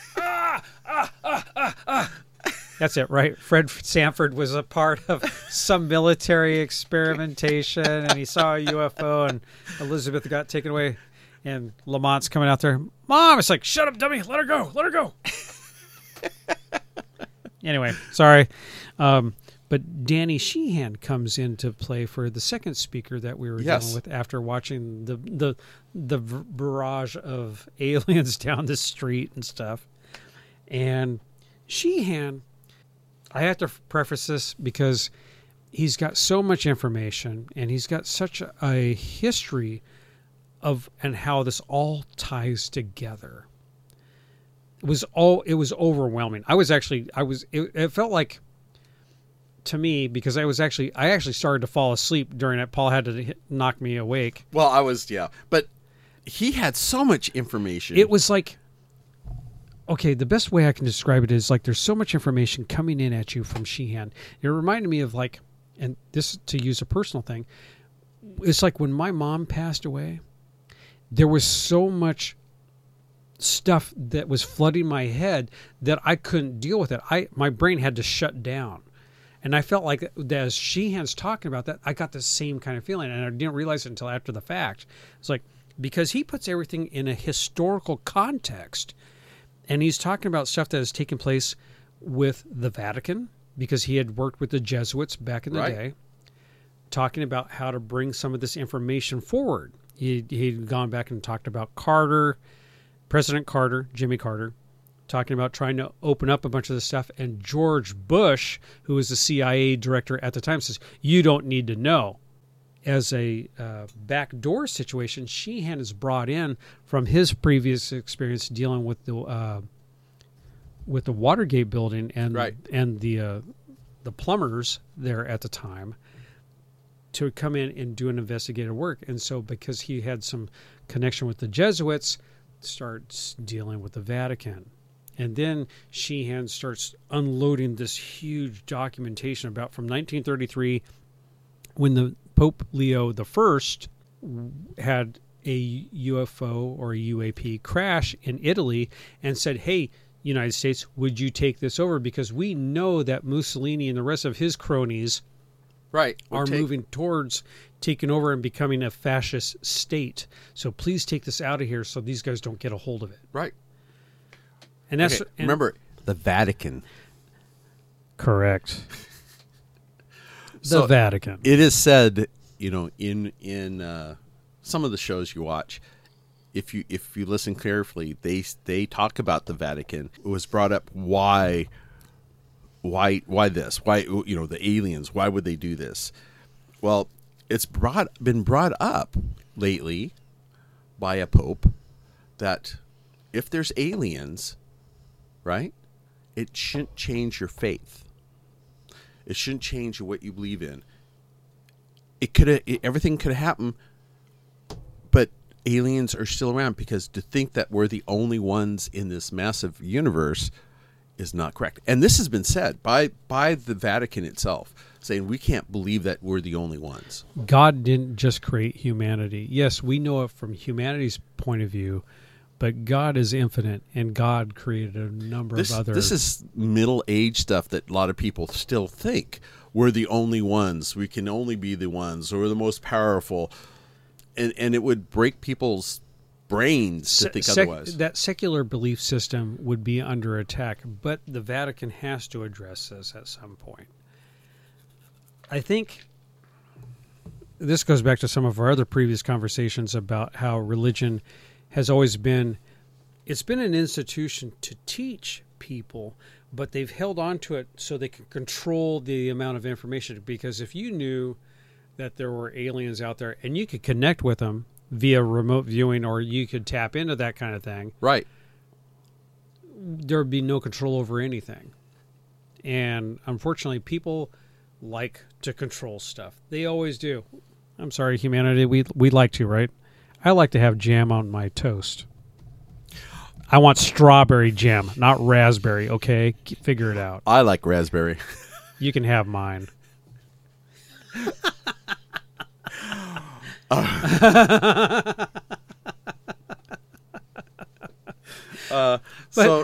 That's it, right? Fred Sanford was a part of some military experimentation, and he saw a UFO, and Elizabeth got taken away, and Lamont's coming out there. Mom! It's like, shut up, dummy. Let her go. Let her go. Anyway, sorry. But Danny Sheehan comes into play for the second speaker that we were dealing with after watching the barrage of aliens down the street and stuff. And Sheehan, I have to preface this because he's got so much information and he's got such a history of and how this all ties together. It was overwhelming. It felt like, to me, because I actually started to fall asleep during it. Paul had to knock me awake. Well, but he had so much information. It was like, okay, the best way I can describe it is like there's so much information coming in at you from Sheehan. It reminded me of like, and this to use a personal thing, it's like when my mom passed away, there was so much stuff that was flooding my head that I couldn't deal with it. My brain had to shut down. And I felt like as Sheehan's talking about that, I got the same kind of feeling, and I didn't realize it until after the fact. It's like, because he puts everything in a historical context, and he's talking about stuff that has taken place with the Vatican, because he had worked with the Jesuits back in the day, talking about how to bring some of this information forward. He'd gone back and talked about President Carter, Jimmy Carter, talking about trying to open up a bunch of this stuff. And George Bush, who was the CIA director at the time, says, you don't need to know. As a backdoor situation, Sheehan is brought in from his previous experience dealing with the Watergate building and the plumbers there at the time to come in and do an investigative work. And so because he had some connection with the Jesuits, starts dealing with the Vatican. And then Sheehan starts unloading this huge documentation about from 1933 when the Pope Leo I had a UFO or a UAP crash in Italy and said, hey, United States, would you take this over? Because we know that Mussolini and the rest of his cronies are moving towards taking over and becoming a fascist state. So please take this out of here so these guys don't get a hold of it. Right. And that's remember the Vatican. Correct. The Vatican. It is said, in some of the shows you watch, if you listen carefully, they talk about the Vatican. It was brought up why this? Why the aliens? Why would they do this? Well, it's been brought up lately by a pope that if there's aliens, right, it shouldn't change your faith. It shouldn't change what you believe in. Everything could happen, but aliens are still around, because to think that we're the only ones in this massive universe is not correct. And this has been said by the Vatican itself, saying we can't believe that we're the only ones. God didn't just create humanity. Yes, we know it from humanity's point of view, but God is infinite, and God created a number of other... This is middle-age stuff that a lot of people still think. We're the only ones. We can only be the ones. Or we're the most powerful. And it would break people's brains to think otherwise. That secular belief system would be under attack, but the Vatican has to address this at some point. I think this goes back to some of our other previous conversations about how religion has always been, it's been an institution to teach people, but they've held on to it so they can control the amount of information. Because if you knew that there were aliens out there and you could connect with them via remote viewing, or you could tap into that kind of thing, right, there would be no control over anything. And unfortunately, people like to control stuff. They always do. I'm sorry, humanity, we like to, right? I like to have jam on my toast. I want strawberry jam, not raspberry, okay? Figure it out. I like raspberry. You can have mine. So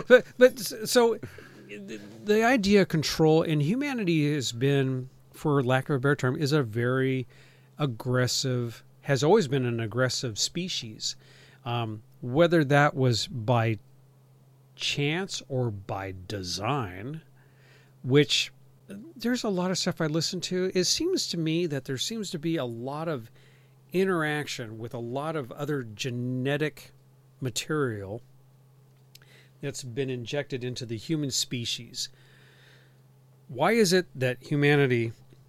the idea of control in humanity has been, for lack of a better term, is a very aggressive, has always been an aggressive species. Whether that was by chance or by design, which there's a lot of stuff I listen to. It seems to me that there seems to be a lot of interaction with a lot of other genetic material that's been injected into the human species. Why is it that humanity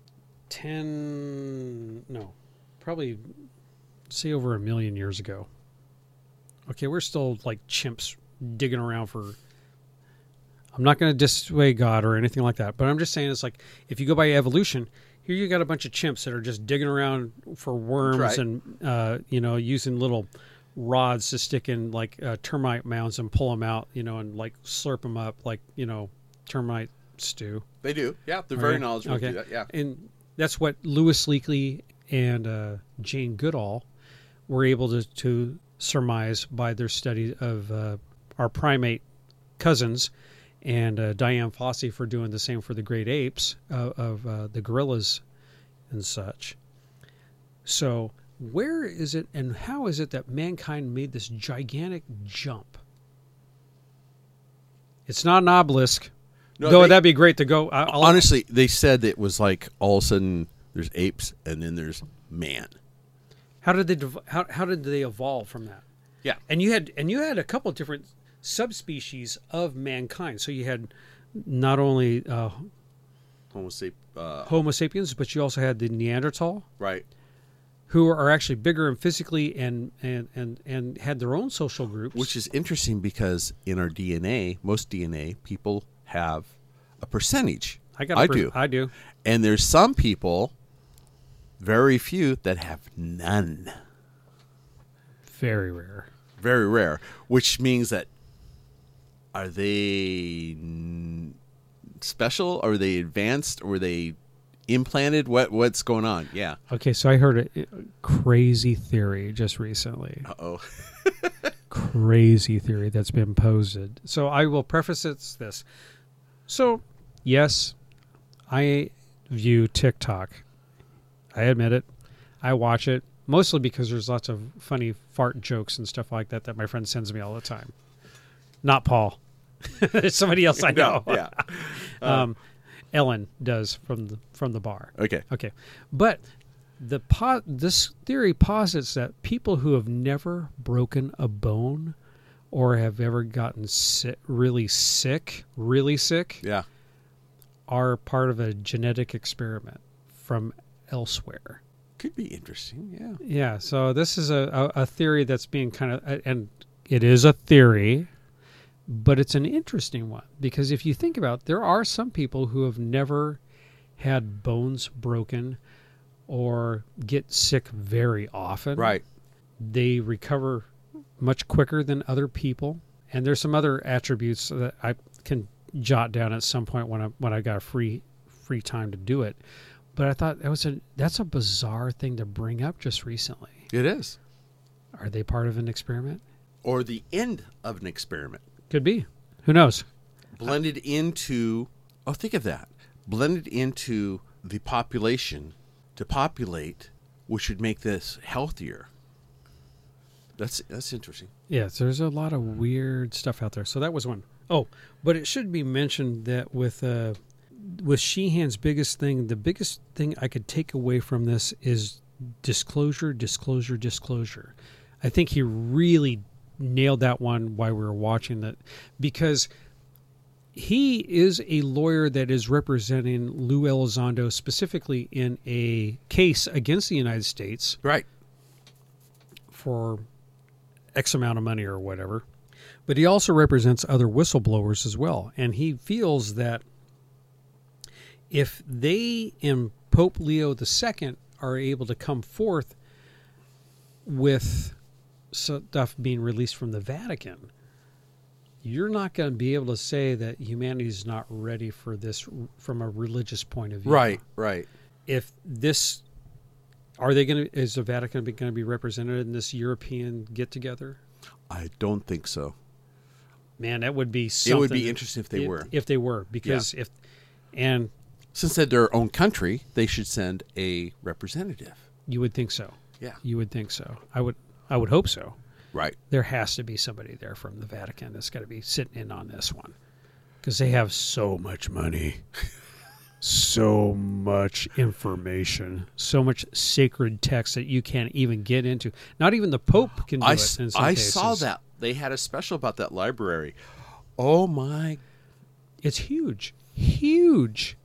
probably say over 1 million years ago. Okay, we're still like chimps digging around for... I'm not going to dissuade God or anything like that, but I'm just saying it's like, if you go by evolution, here you got a bunch of chimps that are just digging around for worms, right. and, using little rods to stick in like termite mounds and pull them out, and like slurp them up like, termite stew. They do. Yeah, they're very knowledgeable. Okay. Do that. Yeah. And that's what Louis Leakey and Jane Goodall were able to surmise by their study of our primate cousins, and Diane Fossey for doing the same for the great apes of the gorillas and such. So where is it and how is it that mankind made this gigantic jump? It's not an obelisk. No, Though that'd be great to go. Honestly, they said it was like all of a sudden there's apes and then there's man. How did they evolve from that? Yeah. And you had a couple of different subspecies of mankind. So you had not only Homo sapiens, but you also had the Neanderthal, right? who are actually bigger and physically and had their own social groups. Which is interesting because in our DNA, most DNA people have a percentage. I do. And there's some people, very few, that have none. Very rare. Very rare. Which means that, are they special? Are they advanced? Or are they implanted? What's going on? Yeah. Okay, so I heard a crazy theory just recently. Uh-oh. Crazy theory that's been posed. So I will preface this. So, yes, I view TikTok. I admit it. I watch it, mostly because there's lots of funny fart jokes and stuff like that my friend sends me all the time. Not Paul. It's somebody else I know. No, yeah. Ellen does from the bar. Okay. But this theory posits that people who have never broken a bone or have ever gotten really sick, Yeah. are part of a genetic experiment from elsewhere. Could be interesting, yeah. Yeah, so this is a theory that's being kind of, and it is a theory, but it's an interesting one, because if you think about it, there are some people who have never had bones broken or get sick very often. Right. They recover much quicker than other people, and there's some other attributes that I can jot down at some point when I got free time to do it. But I thought that's a bizarre thing to bring up just recently. It is. Are they part of an experiment? Or the end of an experiment. Could be. Who knows? Blended into, think of that. Blended into the population to populate, which would make this healthier. That's interesting. Yes, there's a lot of weird stuff out there. So that was one. Oh, but it should be mentioned that with Sheehan's biggest thing, the biggest thing I could take away from this is disclosure. I think he really nailed that one while we were watching that, because he is a lawyer that is representing Lou Elizondo specifically in a case against the United States. Right. For X amount of money or whatever. But he also represents other whistleblowers as well. And he feels that if they and Pope Leo II are able to come forth with stuff being released from the Vatican, you're not going to be able to say that humanity is not ready for this from a religious point of view. Right. If this, is the Vatican going to be represented in this European get-together? I don't think so. Man, that would be something. It would be interesting if they were. If they were, because since they're their own country, they should send a representative. You would think so. Yeah. You would think so. I would hope so. Right. There has to be somebody there from the Vatican that's got to be sitting in on this one, because they have so much money. so much information, so much sacred text that you can't even get into. Not even the Pope can do it in some I cases. saw that. They had a special about that library. Oh, my. It's huge. Huge.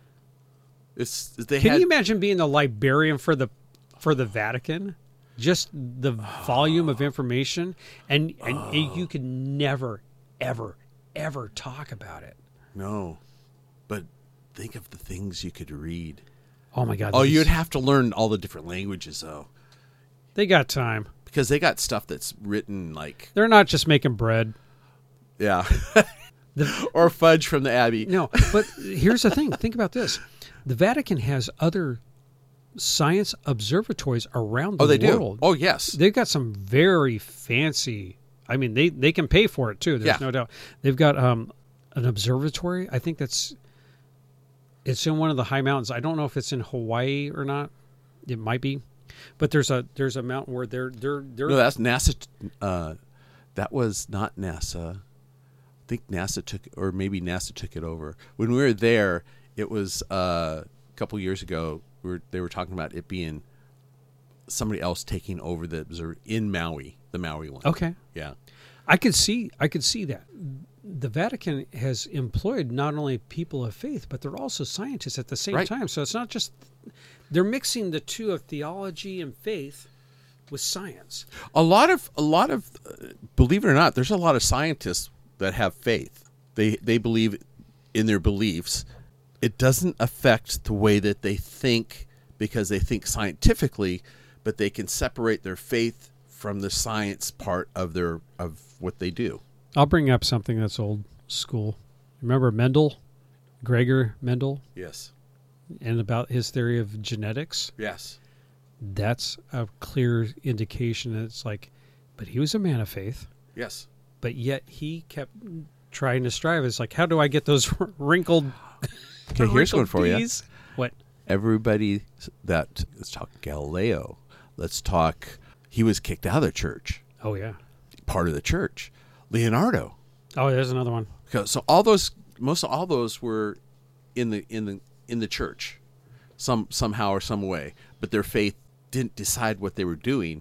Can you imagine being the librarian for the Vatican? Just the volume of information, and you could never, ever, ever talk about it. No, but think of the things you could read. Oh my God! Oh, you'd have to learn all the different languages, though. They got time because they got stuff that's written like they're not just making bread. Yeah, or fudge from the Abbey. No, but here's the thing. Think about this: the Vatican has other science observatories around the world. Oh, yes. They've got some very fancy. I mean, they can pay for it too. There's no doubt. They've got an observatory. I think it's in one of the high mountains. I don't know if it's in Hawaii or not. It might be, but there's a mountain where they're. No, that's NASA. That was not NASA. I think NASA took, or maybe NASA took it over. When we were there, it was a couple years ago. They were talking about it being somebody else taking over in Maui, the Maui one. Okay. Yeah. I could see that. The Vatican has employed not only people of faith, but they're also scientists at the same time. So it's not just they're mixing the two of theology and faith with science. A lot of believe it or not, there's a lot of scientists that have faith. They believe in their beliefs. It doesn't affect the way that they think because they think scientifically, but they can separate their faith from the science part of what they do. I'll bring up something that's old school. Remember Mendel, Gregor Mendel? Yes. And about his theory of genetics? Yes. That's a clear indication that it's like, but he was a man of faith. Yes. But yet he kept trying to strive. It's like, how do I get those wrinkled... Okay, here's one for you. What? Everybody let's talk Galileo. Let's talk, he was kicked out of the church. Oh, yeah. Part of the church. Leonardo. Oh, there's another one. So most all those were in the church, somehow or some way, but their faith didn't decide what they were doing.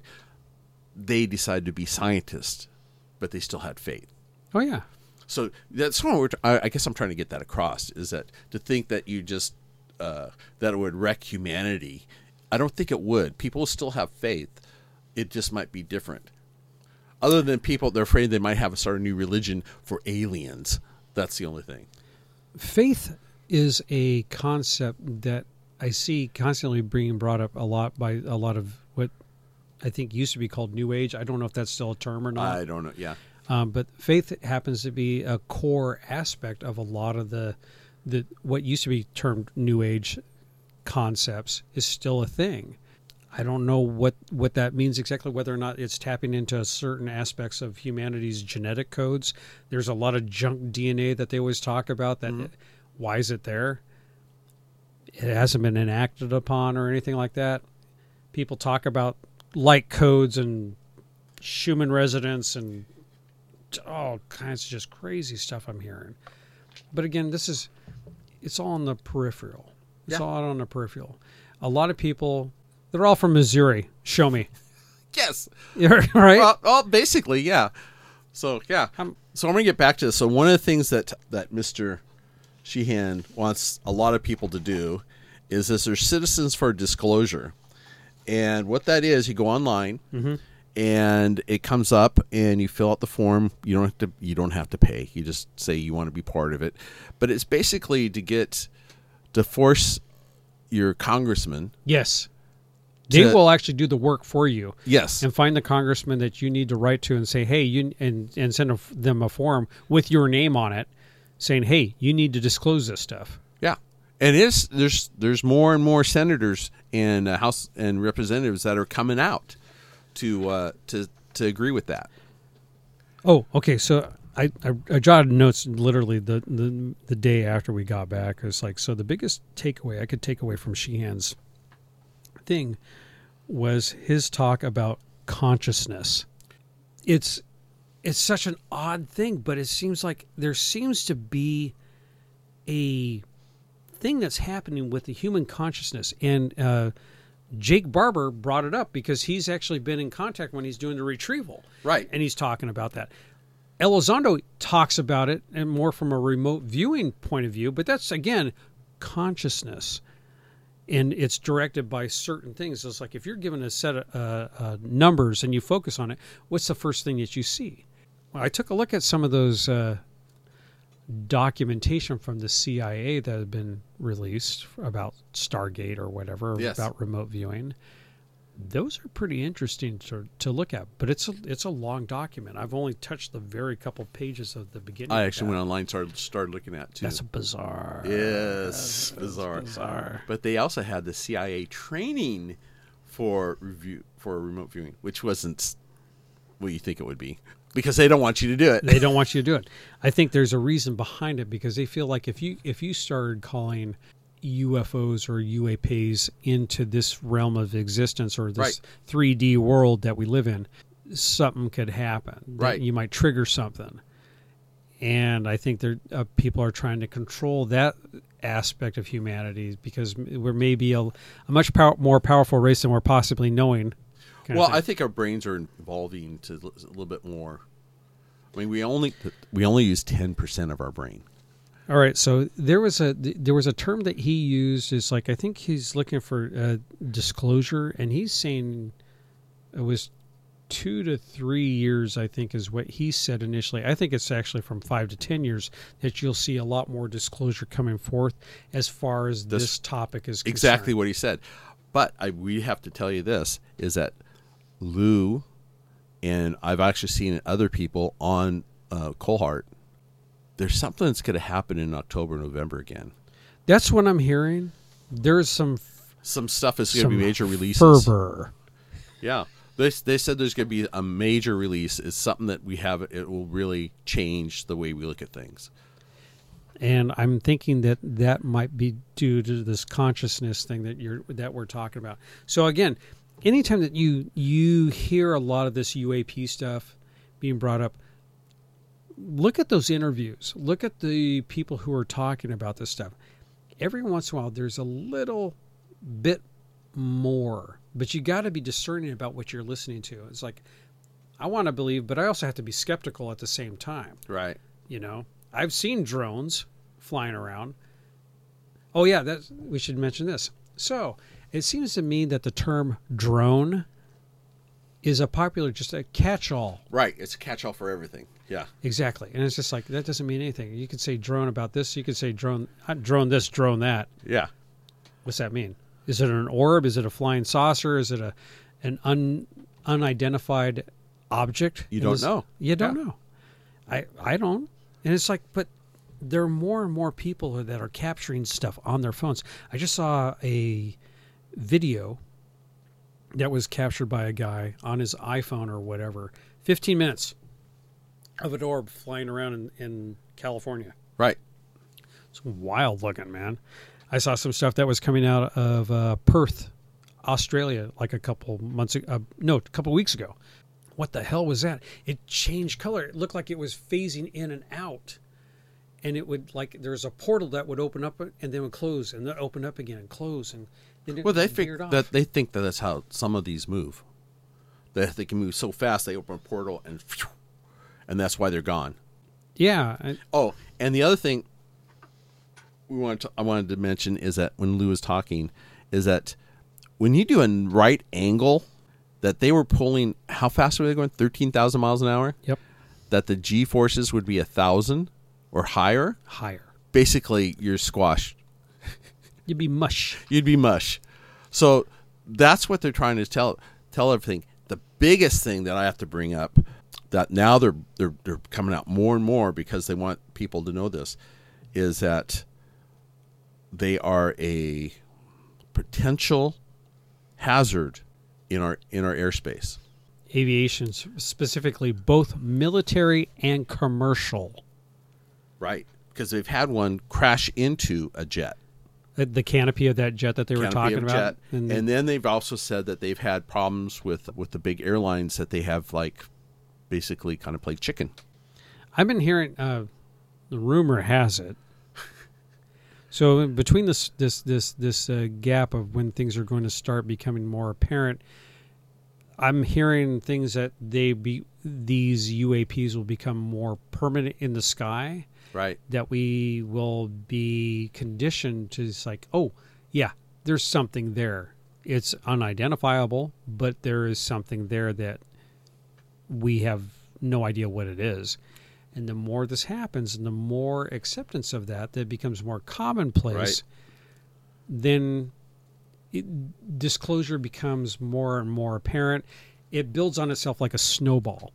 They decided to be scientists, but they still had faith. Oh, yeah. So that's what I guess I'm trying to get that across, is that to think that you just that it would wreck humanity, I don't think it would. People still have faith. It just might be different. Other than people, they're afraid they might have a sort of new religion for aliens. That's the only thing. Faith is a concept that I see constantly being brought up a lot by a lot of what I think used to be called New Age. I don't know if that's still a term or not. I don't know. Yeah. But faith happens to be a core aspect of a lot of the what used to be termed New Age concepts is still a thing. I don't know what that means exactly, whether or not it's tapping into certain aspects of humanity's genetic codes. There's a lot of junk DNA that they always talk about. That why is it there? It hasn't been enacted upon or anything like that. People talk about light codes and Schumann resonance and all kinds of just crazy stuff I'm hearing. But again, it's all on the peripheral. It's all on the peripheral. A lot of people, they're all from Missouri. Show me. Yes. Right? Well, basically, yeah. So, yeah. So I'm going to get back to this. So one of the things that Mr. Sheehan wants a lot of people to do is there's Citizens for Disclosure. And what that is, you go online, and it comes up, and you fill out the form. You don't have to pay. You just say you want to be part of it. But it's basically to force your congressman. Yes. They will actually do the work for you. Yes. And find the congressman that you need to write to and say, hey, and send them a form with your name on it saying, hey, you need to disclose this stuff. Yeah. And there's more and more senators and House and representatives that are coming out to agree with that. Oh, okay. So I jotted notes literally the day after we got back. It's like, so the biggest takeaway I could take away from Sheehan's thing was his talk about consciousness. It's such an odd thing, but it seems like there seems to be a thing that's happening with the human consciousness. And Jake Barber brought it up because he's actually been in contact when he's doing the retrieval. Right. And he's talking about that. Elizondo talks about it and more from a remote viewing point of view, but that's, again, consciousness. And it's directed by certain things. It's like if you're given a set of numbers and you focus on it, what's the first thing that you see? Well, I took a look at some of those documentation from the CIA that have been released about Stargate or whatever, Yes. about remote viewing. Those are pretty interesting to look at, but it's a long document. I've only touched the very couple pages of the beginning. I of actually that. went online, started looking at too. That's bizarre. Yes, That's bizarre. But they also had the CIA training for remote viewing, which wasn't what you think it would be, because they don't want you to do it. They don't want you to do it. I think there's a reason behind it, because they feel like if you started calling UFOs or UAPs into this realm of existence or this 3D world that we live in, something could happen. Right. You might trigger something. And I think people are trying to control that aspect of humanity because we're maybe a much more powerful race than we're possibly knowing. Well, I think our brains are evolving to a little bit more. I mean, we only use 10% of our brain. All right, so there was a term that he used. Is like, I think he's looking for disclosure, and he's saying it was 2 to 3 years. I think is what he said initially. I think it's actually from 5 to 10 years that you'll see a lot more disclosure coming forth as far as this topic is concerned. Exactly what he said. But we have to tell you this, is that Lou, and I've actually seen other people on Coalheart, there's something that's going to happen in October, November again. That's what I'm hearing. There's some stuff is going to be major releases. Fervor. Yeah. They said there's going to be a major release. It's something that we have. It will really change the way we look at things. And I'm thinking that might be due to this consciousness thing that we're talking about. So again, anytime that you hear a lot of this UAP stuff being brought up, look at those interviews. Look at the people who are talking about this stuff. Every once in a while, there's a little bit more, but you got to be discerning about what you're listening to. It's like, I want to believe, but I also have to be skeptical at the same time. Right. You know, I've seen drones flying around. Oh yeah, we should mention this. So it seems to me that the term drone is just a catch-all. Right. It's a catch-all for everything. Yeah. Exactly. And it's just like, that doesn't mean anything. You could say drone about this. You could say drone this, drone that. Yeah. What's that mean? Is it an orb? Is it a flying saucer? Is it an unidentified object? You don't know. You don't know. I don't. And it's like, but there are more and more people that are capturing stuff on their phones. I just saw a video that was captured by a guy on his iPhone or whatever. 15 minutes of an orb flying around in California. Right. It's wild looking, man. I saw some stuff that was coming out of Perth, Australia, like a couple weeks ago. What the hell was that? It changed color. It looked like it was phasing in and out. And it would, like, there's a portal that would open up and then would close, and then open up again and close, and then it veered off. They think that that's how some of these move. That they can move so fast, they open a portal and that's why they're gone. Yeah. And the other thing I wanted to mention is that when Lou was talking, is that when you do a right angle, that they were pulling, how fast were they going? 13,000 miles an hour? Yep. That the G forces would be 1,000 or higher. Higher. Basically, you're squashed. You'd be mush. You'd be mush. So that's what they're trying to tell everything. The biggest thing that I have to bring up, that now they're coming out more and more because they want people to know this, is that they are a potential hazard in our airspace. Aviation, specifically both military and commercial. Right, because they've had one crash into a jet. The canopy of that jet that they were talking about. And then they've also said that they've had problems with the big airlines, that they have, like, basically kind of played chicken. I've been hearing, the rumor has it. So between this gap of when things are going to start becoming more apparent, I'm hearing things that these UAPs will become more permanent in the sky. Right. That we will be conditioned to, it's like, oh, yeah, there's something there. It's unidentifiable, but there is something there that we have no idea what it is. And the more this happens, and the more acceptance of that becomes more commonplace, Right. then disclosure becomes more and more apparent. It builds on itself like a snowball.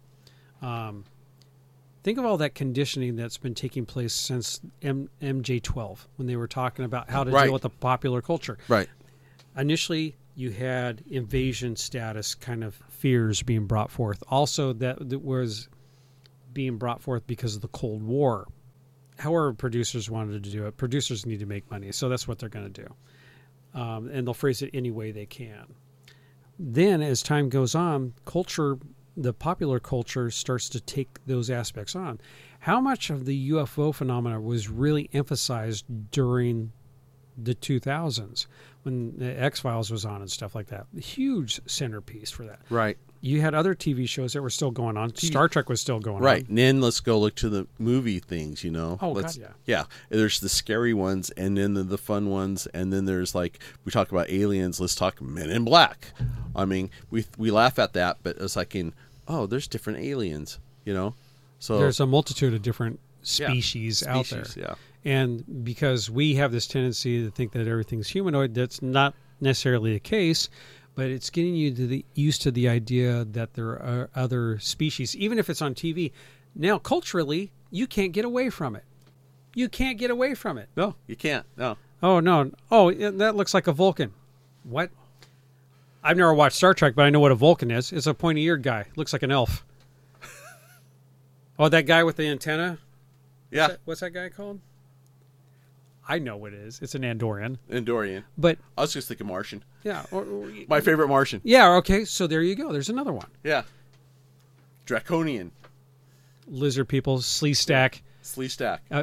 Think of all that conditioning that's been taking place since MJ12, when they were talking about how to Right. deal with the popular culture. Right. Initially, you had invasion status kind of fears being brought forth. Also, that was being brought forth because of the Cold War. However, producers wanted to do it. Producers need to make money, so that's what they're going to do. And they'll phrase it any way they can. Then, as time goes on, the popular culture starts to take those aspects on. How much of the UFO phenomena was really emphasized during the 2000s when the X-Files was on and stuff like that? A huge centerpiece for that. Right. You had other TV shows that were still going on. Star Trek was still going Right. on. And then let's go look to the movie things, Oh, Let's, God, yeah. Yeah. There's the scary ones, and then the fun ones, and then there's, like, we talk about aliens, let's talk Men in Black. I mean, we laugh at that, but it's like there's different aliens, So There's a multitude of different species out there. Yeah. And because we have this tendency to think that everything's humanoid, that's not necessarily the case, but it's getting you used to the idea that there are other species, even if it's on TV. Now, culturally, you can't get away from it. You can't get away from it. No, you can't. No. Oh, no. Oh, that looks like a Vulcan. What? I've never watched Star Trek, but I know what a Vulcan is. It's a pointy-eared guy. Looks like an elf. Oh, that guy with the antenna? Yeah. What's that guy called? I know what it is. It's an Andorian. Andorian. But, I was just thinking Martian. yeah. My favorite Martian. Yeah, okay. So there you go. There's another one. Yeah. Draconian. Lizard people, Sleestack. Sleestack. Uh,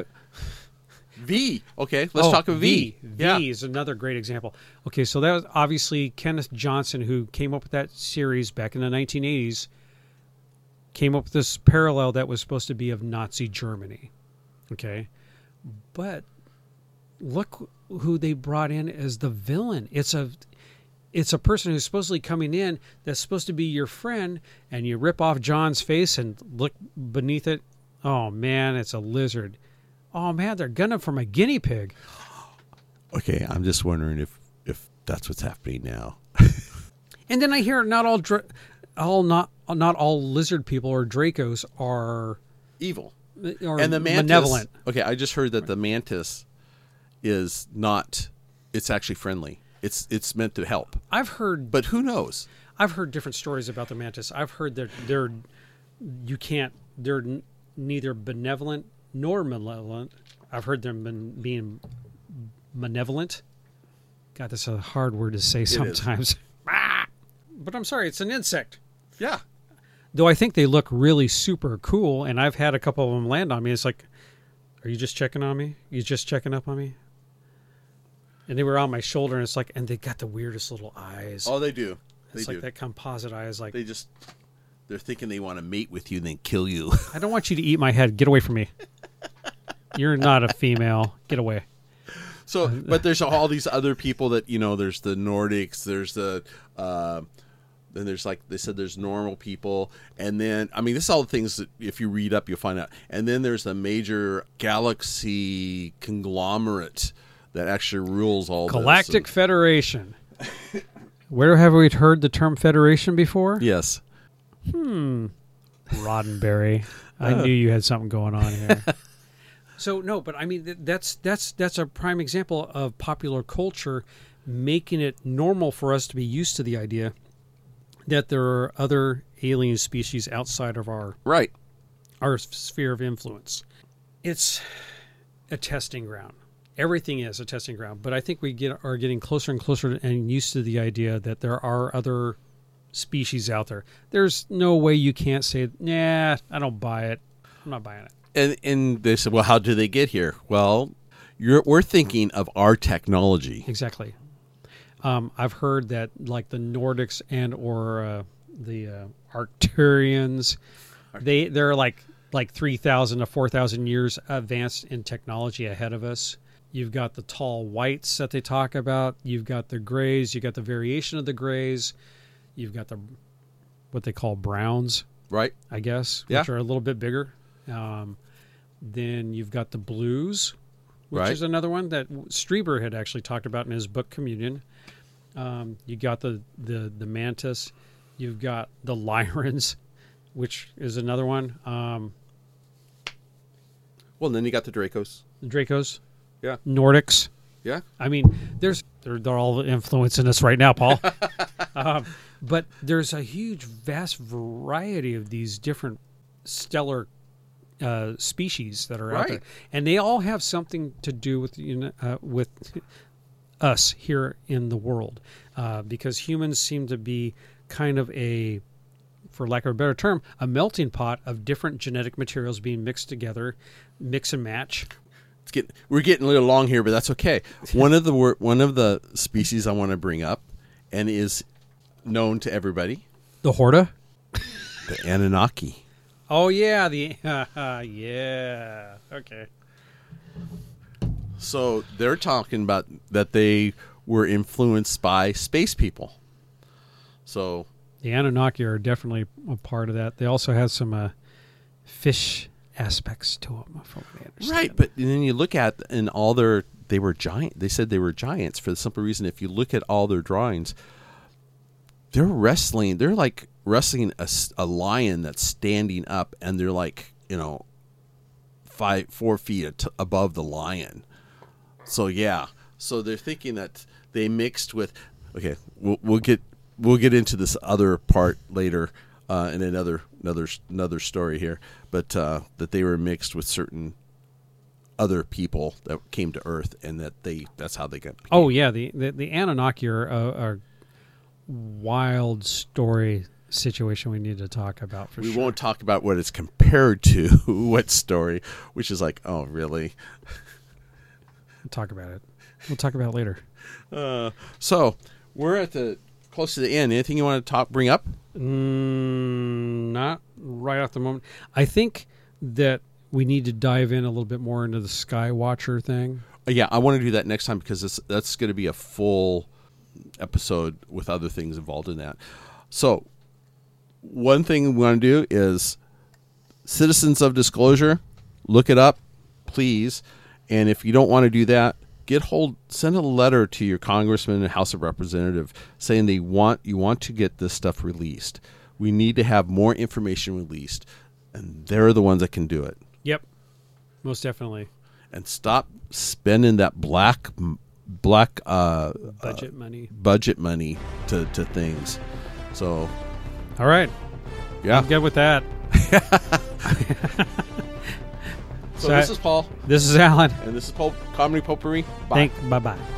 V. Okay, let's talk of V. V is another great example. Okay, so that was obviously Kenneth Johnson, who came up with that series back in the 1980s, came up with this parallel that was supposed to be of Nazi Germany. Okay? But look who they brought in as the villain. It's a person who's supposedly coming in that's supposed to be your friend, and you rip off John's face and look beneath it. Oh, man, it's a lizard. Oh, man, they're gunning for my guinea pig. Okay, I'm just wondering if that's what's happening now. And then I hear not all lizard people or Dracos are Evil. and the mantis, malevolent. Okay, I just heard that the mantis is not. It's actually friendly. It's meant to help. I've heard But who knows? I've heard different stories about the mantis. I've heard that they're neither benevolent nor malevolent. I've heard them being malevolent. God, that's a hard word to say sometimes. But I'm sorry, it's an insect. Yeah. Though I think they look really super cool, and I've had a couple of them land on me. It's like, are you just checking on me? You just checking up on me? And they were on my shoulder, and it's like, and they got the weirdest little eyes. Oh, they do. It's like that composite eyes. Like, They're thinking they want to mate with you and then kill you. I don't want you to eat my head. Get away from me. You're not a female. Get away. So, but there's all these other people that, there's the Nordics, there's the, then there's, like they said, there's normal people. And then, I mean, this is all the things that if you read up, you'll find out. And then there's the major galaxy conglomerate that actually rules all Galactic this. Federation. Where have we heard the term Federation before? Yes. Roddenberry. I knew you had something going on here. So no, but I mean that's a prime example of popular culture making it normal for us to be used to the idea that there are other alien species outside of our sphere of influence. It's a testing ground. Everything is a testing ground, but I think we are getting closer and closer and used to the idea that there are other species out there. There's no way you can't say, nah, I don't buy it. I'm not buying it. And they said, well, how do they get here? Well, we're thinking of our technology. Exactly. I've heard that like the Nordics and or the Arcturians, they're like 3,000 to 4,000 years advanced in technology ahead of us. You've got the tall whites that they talk about. You've got the grays. You've got the variation of the grays. You've got the what they call browns, Right. I guess, Yeah. which are a little bit bigger. Then you've got the blues, which Right. is another one that Strieber had actually talked about in his book Communion. You got the mantis. You've got the Lyrans, which is another one. Well, then you got the Dracos. The Dracos. Yeah. Nordics. Yeah. I mean, they're all influencing us right now, Paul. But there's a huge, vast variety of these different stellar species that are out there, Right. and they all have something to do with us here in the world, because humans seem to be kind of a, for lack of a better term, a melting pot of different genetic materials being mixed together, mix and match. We're getting a little long here, but that's okay. One of the species I want to bring up, and is known to everybody, The Horta. the Anunnaki. Oh yeah, yeah. Okay. So they're talking about that they were influenced by space people. So The Anunnaki are definitely a part of that. They also have some fish aspects to them, from what I understand. right, but then you look at and they were giant. They said they were giants for the simple reason if you look at all their drawings, they're wrestling. They're like wrestling a lion that's standing up, and they're like 4 feet above the lion. So yeah, so they're thinking that they mixed with. Okay, we'll get into this other part later in another story here, but that they were mixed with certain other people that came to Earth, and that's how they got. Oh yeah, the Anunnaki are a wild story situation we need to talk about for We sure. won't talk about what it's compared to, what story, which is like, oh really? We'll talk about it. We'll talk about it later. So we're at close to the end. Anything you want to bring up? Not right off the moment. I think that we need to dive in a little bit more into the Skywatcher thing. Yeah, I want to do that next time because that's going to be a full episode with other things involved in that. So one thing we want to do is Citizens of Disclosure, look it up, please. And if you don't want to do that, send a letter to your congressman and House of Representative saying you want to get this stuff released. We need to have more information released, and they're the ones that can do it. Yep, most definitely. And stop spending that black Budget money. budget money to things. So, All right, yeah. I'm good with that. So this is Paul, This is Alan. and this is Comedy Potpourri. Bye. Bye-bye.